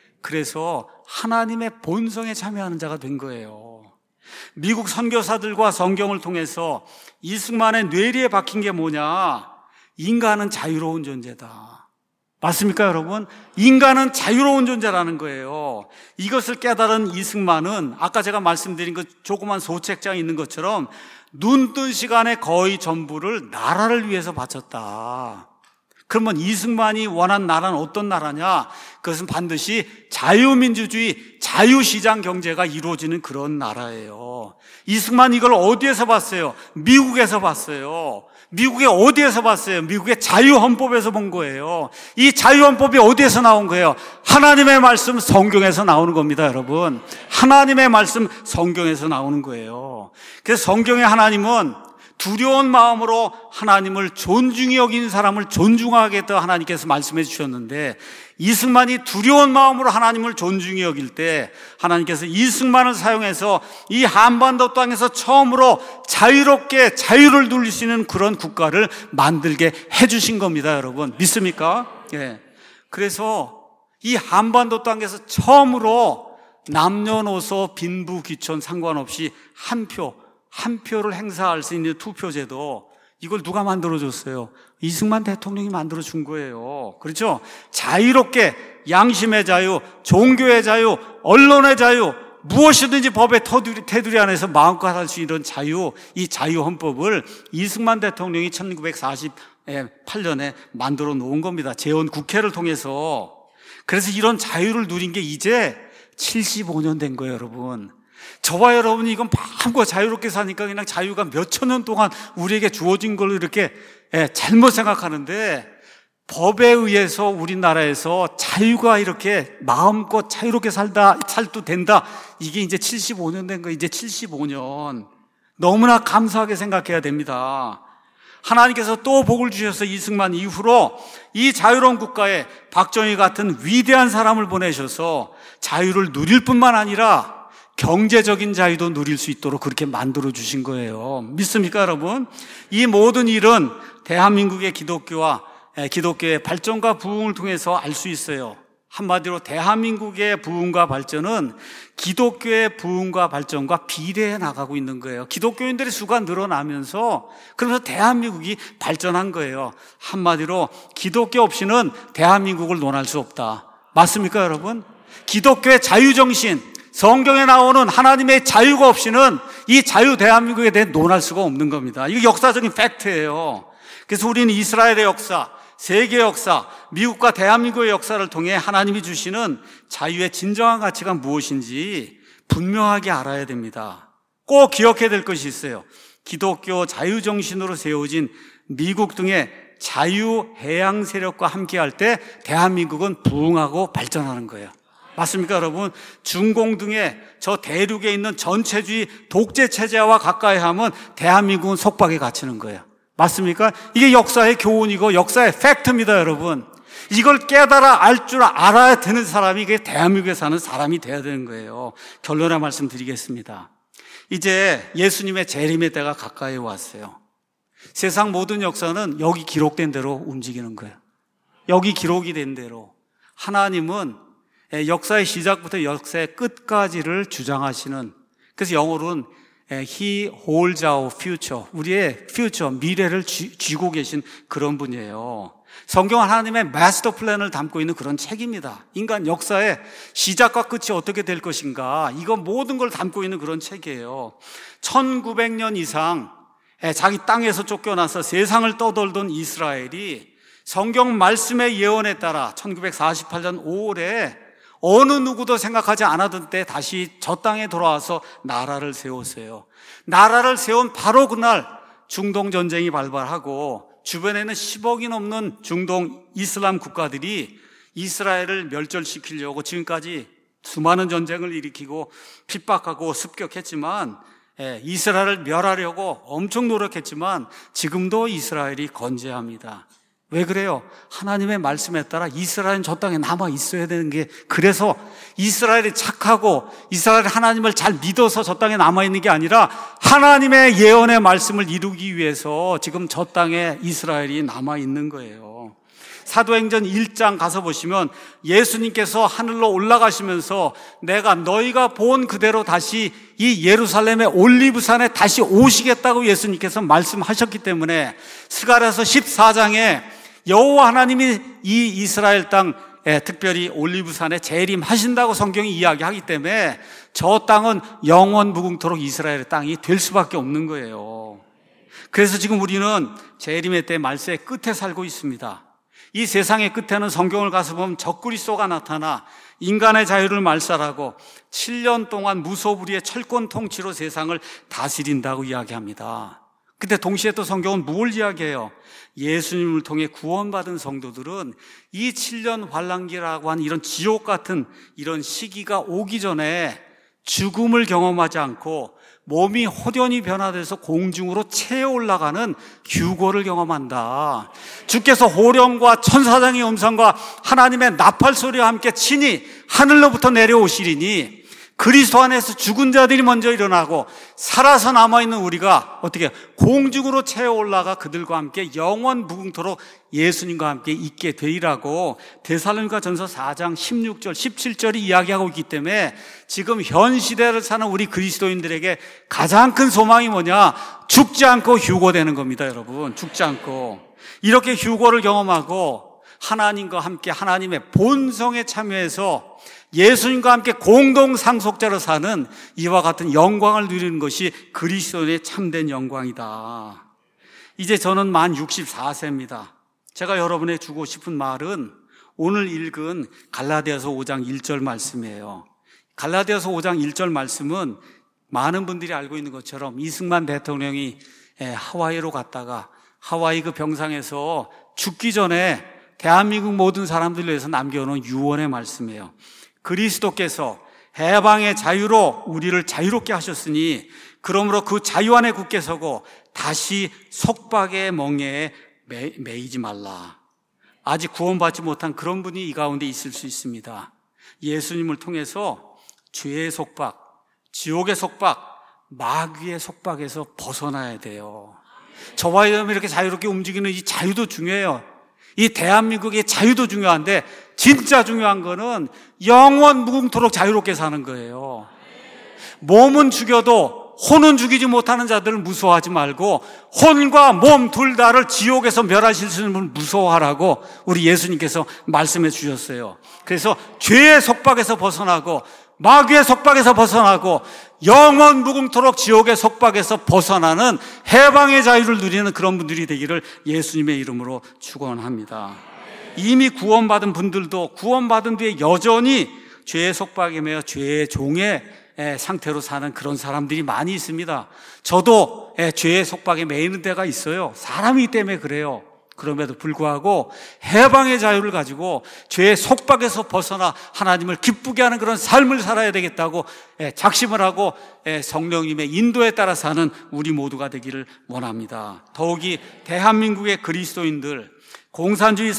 그래서 하나님의 본성에 참여하는 자가 된 거예요. 미국 선교사들과 성경을 통해서 이승만의 뇌리에 박힌 게 뭐냐? 인간은 자유로운 존재다. 맞습니까, 여러분? 인간은 자유로운 존재라는 거예요. 이것을 깨달은 이승만은 아까 제가 말씀드린 그 조그만 소책장에 있는 것처럼 눈 뜬 시간에 거의 전부를 나라를 위해서 바쳤다. 그러면 이승만이 원한 나라는 어떤 나라냐? 그것은 반드시 자유민주주의, 자유시장 경제가 이루어지는 그런 나라예요. 이승만이 이걸 어디에서 봤어요? 미국에서 봤어요. 미국의 어디에서 봤어요? 미국의 자유헌법에서 본 거예요. 이 자유헌법이 어디에서 나온 거예요? 하나님의 말씀 성경에서 나오는 겁니다, 여러분. 하나님의 말씀 성경에서 나오는 거예요. 그래서 성경의 하나님은 두려운 마음으로 하나님을 존중히 여기는 사람을 존중하겠다 하나님께서 말씀해 주셨는데, 이승만이 두려운 마음으로 하나님을 존중히 여길 때 하나님께서 이승만을 사용해서 이 한반도 땅에서 처음으로 자유롭게 자유를 누릴 수 있는 그런 국가를 만들게 해주신 겁니다, 여러분. 믿습니까? 예. 그래서 이 한반도 땅에서 처음으로 남녀노소 빈부 귀천 상관없이 한 표를 행사할 수 있는 투표제도, 이걸 누가 만들어줬어요? 이승만 대통령이 만들어준 거예요. 그렇죠? 자유롭게 양심의 자유, 종교의 자유, 언론의 자유, 무엇이든지 법의 테두리 안에서 마음껏 할 수 있는 자유, 이 자유헌법을 이승만 대통령이 1948년에 만들어 놓은 겁니다. 재헌국회를 통해서. 그래서 이런 자유를 누린 게 이제 75년 된 거예요, 여러분. 저와 여러분이 이건 마음껏 자유롭게 사니까 그냥 자유가 몇천 년 동안 우리에게 주어진 걸로 이렇게 잘못 생각하는데, 법에 의해서 우리나라에서 자유가 이렇게 마음껏 자유롭게 살도 된다. 이게 이제 75년 된 거예요. 이제 75년. 너무나 감사하게 생각해야 됩니다. 하나님께서 또 복을 주셔서 이승만 이후로 이 자유로운 국가에 박정희 같은 위대한 사람을 보내셔서 자유를 누릴 뿐만 아니라 경제적인 자유도 누릴 수 있도록 그렇게 만들어 주신 거예요. 믿습니까, 여러분? 이 모든 일은 대한민국의 기독교의 발전과 부흥을 통해서 알 수 있어요. 한마디로 대한민국의 부흥과 발전은 기독교의 부흥과 발전과 비례해 나가고 있는 거예요. 기독교인들의 수가 늘어나면서 그러면서 대한민국이 발전한 거예요. 한마디로 기독교 없이는 대한민국을 논할 수 없다. 맞습니까, 여러분? 기독교의 자유정신, 성경에 나오는 하나님의 자유가 없이는 이 자유 대한민국에 대해 논할 수가 없는 겁니다. 이게 역사적인 팩트예요. 그래서 우리는 이스라엘의 역사, 세계 역사, 미국과 대한민국의 역사를 통해 하나님이 주시는 자유의 진정한 가치가 무엇인지 분명하게 알아야 됩니다. 꼭 기억해야 될 것이 있어요. 기독교 자유정신으로 세워진 미국 등의 자유해양 세력과 함께할 때 대한민국은 부흥하고 발전하는 거예요. 맞습니까, 여러분? 중공 등의 저 대륙에 있는 전체주의 독재 체제와 가까이 하면 대한민국은 속박에 갇히는 거예요. 맞습니까? 이게 역사의 교훈이고 역사의 팩트입니다, 여러분. 이걸 깨달아 알 줄 알아야 되는 사람이 이게 대한민국에 사는 사람이 돼야 되는 거예요. 결론의 말씀 드리겠습니다. 이제 예수님의 재림의 때가 가까이 왔어요. 세상 모든 역사는 여기 기록된 대로 움직이는 거예요. 여기 기록이 된 대로. 하나님은 역사의 시작부터 역사의 끝까지를 주장하시는, 그래서 영어로는 He holds our future, 우리의 future, 미래를 쥐고 계신 그런 분이에요. 성경은 하나님의 마스터 플랜을 담고 있는 그런 책입니다. 인간 역사의 시작과 끝이 어떻게 될 것인가, 이거 모든 걸 담고 있는 그런 책이에요. 1900년 이상 자기 땅에서 쫓겨나서 세상을 떠돌던 이스라엘이 성경 말씀의 예언에 따라 1948년 5월에 어느 누구도 생각하지 않았던 때 다시 저 땅에 돌아와서 나라를 세웠어요. 나라를 세운 바로 그날 중동 전쟁이 발발하고 주변에는 10억이 넘는 중동 이슬람 국가들이 이스라엘을 멸절시키려고 지금까지 수많은 전쟁을 일으키고 핍박하고 습격했지만, 이스라엘을 멸하려고 엄청 노력했지만 지금도 이스라엘이 건재합니다. 왜 그래요? 하나님의 말씀에 따라 이스라엘은 저 땅에 남아 있어야 되는 게, 그래서 이스라엘이 착하고 이스라엘이 하나님을 잘 믿어서 저 땅에 남아 있는 게 아니라 하나님의 예언의 말씀을 이루기 위해서 지금 저 땅에 이스라엘이 남아 있는 거예요. 사도행전 1장 가서 보시면 예수님께서 하늘로 올라가시면서 내가 너희가 본 그대로 다시 이 예루살렘의 올리브산에 다시 오시겠다고 예수님께서 말씀하셨기 때문에 스가랴서 14장에 여호와 하나님이 이 이스라엘 땅에 특별히 올리브산에 재림하신다고 성경이 이야기하기 때문에 저 땅은 영원 무궁토록 이스라엘의 땅이 될 수밖에 없는 거예요. 그래서 지금 우리는 재림의 때 말세의 끝에 살고 있습니다. 이 세상의 끝에는 성경을 가서 보면 적그리스도가 나타나 인간의 자유를 말살하고 7년 동안 무소불위의 철권 통치로 세상을 다스린다고 이야기합니다. 근데 동시에 또 성경은 뭘 이야기해요? 예수님을 통해 구원받은 성도들은 이 7년 환란기라고 하는 이런 지옥 같은 이런 시기가 오기 전에 죽음을 경험하지 않고 몸이 호련히 변화돼서 공중으로 채어 올라가는 휴거를 경험한다. 주께서 호령과 천사장의 음성과 하나님의 나팔 소리와 함께 친히 하늘로부터 내려오시리니 그리스도 안에서 죽은 자들이 먼저 일어나고 살아서 남아있는 우리가 어떻게 공중으로 채어 올라가 그들과 함께 영원 무궁토록 예수님과 함께 있게 되리라고 데살로니가전서 4장 16절 17절이 이야기하고 있기 때문에 지금 현 시대를 사는 우리 그리스도인들에게 가장 큰 소망이 뭐냐? 죽지 않고 휴거되는 겁니다, 여러분. 죽지 않고 이렇게 휴거를 경험하고 하나님과 함께 하나님의 본성에 참여해서 예수님과 함께 공동 상속자로 사는 이와 같은 영광을 누리는 것이 그리스도인의 참된 영광이다. 이제 저는 만 64세입니다. 제가 여러분에게 주고 싶은 말은 오늘 읽은 갈라디아서 5장 1절 말씀이에요. 갈라디아서 5장 1절 말씀은 많은 분들이 알고 있는 것처럼 이승만 대통령이 하와이로 갔다가 하와이 그 병상에서 죽기 전에 대한민국 모든 사람들을 위해서 남겨놓은 유언의 말씀이에요. 그리스도께서 해방의 자유로 우리를 자유롭게 하셨으니 그러므로 그 자유 안에 굳게 서고 다시 속박의 멍에에 매이지 말라. 아직 구원받지 못한 그런 분이 이 가운데 있을 수 있습니다. 예수님을 통해서 죄의 속박, 지옥의 속박, 마귀의 속박에서 벗어나야 돼요. 저와 여러분이 이렇게 자유롭게 움직이는 이 자유도 중요해요. 이 대한민국의 자유도 중요한데 진짜 중요한 거는 영원 무궁토록 자유롭게 사는 거예요. 몸은 죽여도 혼은 죽이지 못하는 자들을 무서워하지 말고 혼과 몸 둘 다를 지옥에서 멸하실 수 있는 분을 무서워하라고 우리 예수님께서 말씀해 주셨어요. 그래서 죄의 속박에서 벗어나고 마귀의 속박에서 벗어나고 영원 무궁토록 지옥의 속박에서 벗어나는 해방의 자유를 누리는 그런 분들이 되기를 예수님의 이름으로 축원합니다. 이미 구원받은 분들도 구원받은 뒤에 여전히 죄의 속박에 매여 죄의 종의 상태로 사는 그런 사람들이 많이 있습니다. 저도 죄의 속박에 매이는 데가 있어요. 사람이기 때문에 그래요. 그럼에도 불구하고 해방의 자유를 가지고 죄의 속박에서 벗어나 하나님을 기쁘게 하는 그런 삶을 살아야 되겠다고 작심을 하고 성령님의 인도에 따라 사는 우리 모두가 되기를 원합니다. 더욱이 대한민국의 그리스도인들, 공산주의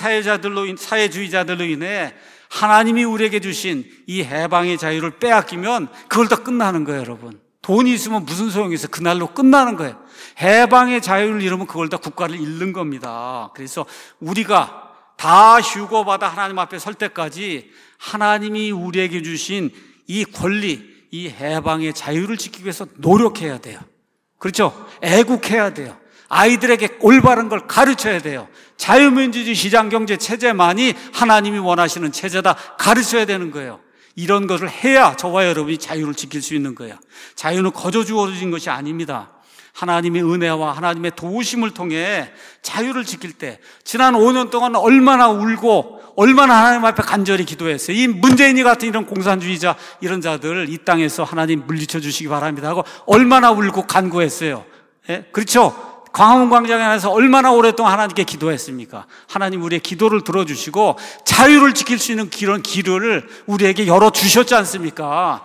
사회주의자들로 인해 하나님이 우리에게 주신 이 해방의 자유를 빼앗기면 그걸 다 끝나는 거예요, 여러분. 돈이 있으면 무슨 소용이 있어요? 그날로 끝나는 거예요. 해방의 자유를 잃으면 그걸 다 국가를 잃는 겁니다. 그래서 우리가 다 휴거받아 하나님 앞에 설 때까지 하나님이 우리에게 주신 이 권리, 이 해방의 자유를 지키기 위해서 노력해야 돼요. 그렇죠? 애국해야 돼요. 아이들에게 올바른 걸 가르쳐야 돼요. 자유민주주의 시장경제 체제만이 하나님이 원하시는 체제다 가르쳐야 되는 거예요. 이런 것을 해야 저와 여러분이 자유를 지킬 수 있는 거예요. 자유는 거저 주어진 것이 아닙니다. 하나님의 은혜와 하나님의 도우심을 통해 자유를 지킬 때 지난 5년 동안 얼마나 울고 얼마나 하나님 앞에 간절히 기도했어요. 이 문재인이 같은 이런 공산주의자 이런 자들 이 땅에서 하나님 물리쳐 주시기 바랍니다 하고 얼마나 울고 간구했어요. 그렇죠? 광화문 광장에 나서 얼마나 오랫동안 하나님께 기도했습니까? 하나님 우리의 기도를 들어주시고 자유를 지킬 수 있는 그런 길을 우리에게 열어주셨지 않습니까?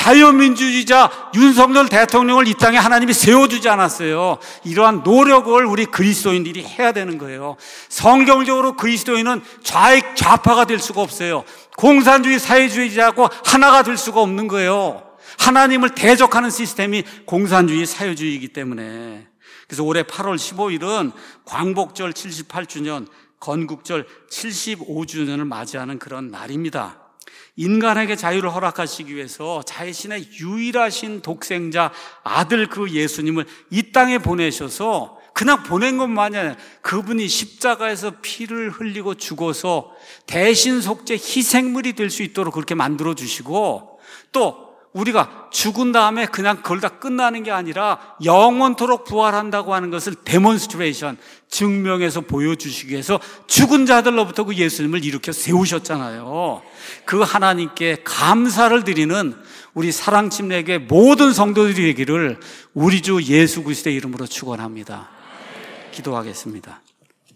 자유민주주의자 윤석열 대통령을 이 땅에 하나님이 세워주지 않았어요. 이러한 노력을 우리 그리스도인들이 해야 되는 거예요. 성경적으로 그리스도인은 좌익 좌파가 될 수가 없어요. 공산주의 사회주의자하고 하나가 될 수가 없는 거예요. 하나님을 대적하는 시스템이 공산주의 사회주의이기 때문에. 그래서 올해 8월 15일은 광복절 78주년, 건국절 75주년을 맞이하는 그런 날입니다. 인간에게 자유를 허락하시기 위해서 자신의 유일하신 독생자 아들 그 예수님을 이 땅에 보내셔서 그냥 보낸 것만이 아니라 그분이 십자가에서 피를 흘리고 죽어서 대신 속죄 희생물이 될 수 있도록 그렇게 만들어 주시고 또 우리가 죽은 다음에 그냥 그걸 다 끝나는 게 아니라 영원토록 부활한다고 하는 것을 데몬스트레이션, 증명해서 보여주시기 위해서 죽은 자들로부터 그 예수님을 일으켜 세우셨잖아요. 그 하나님께 감사를 드리는 우리 사랑침례교회 모든 성도들이 되기를 우리 주 예수 그리스도의 이름으로 축원합니다. 기도하겠습니다.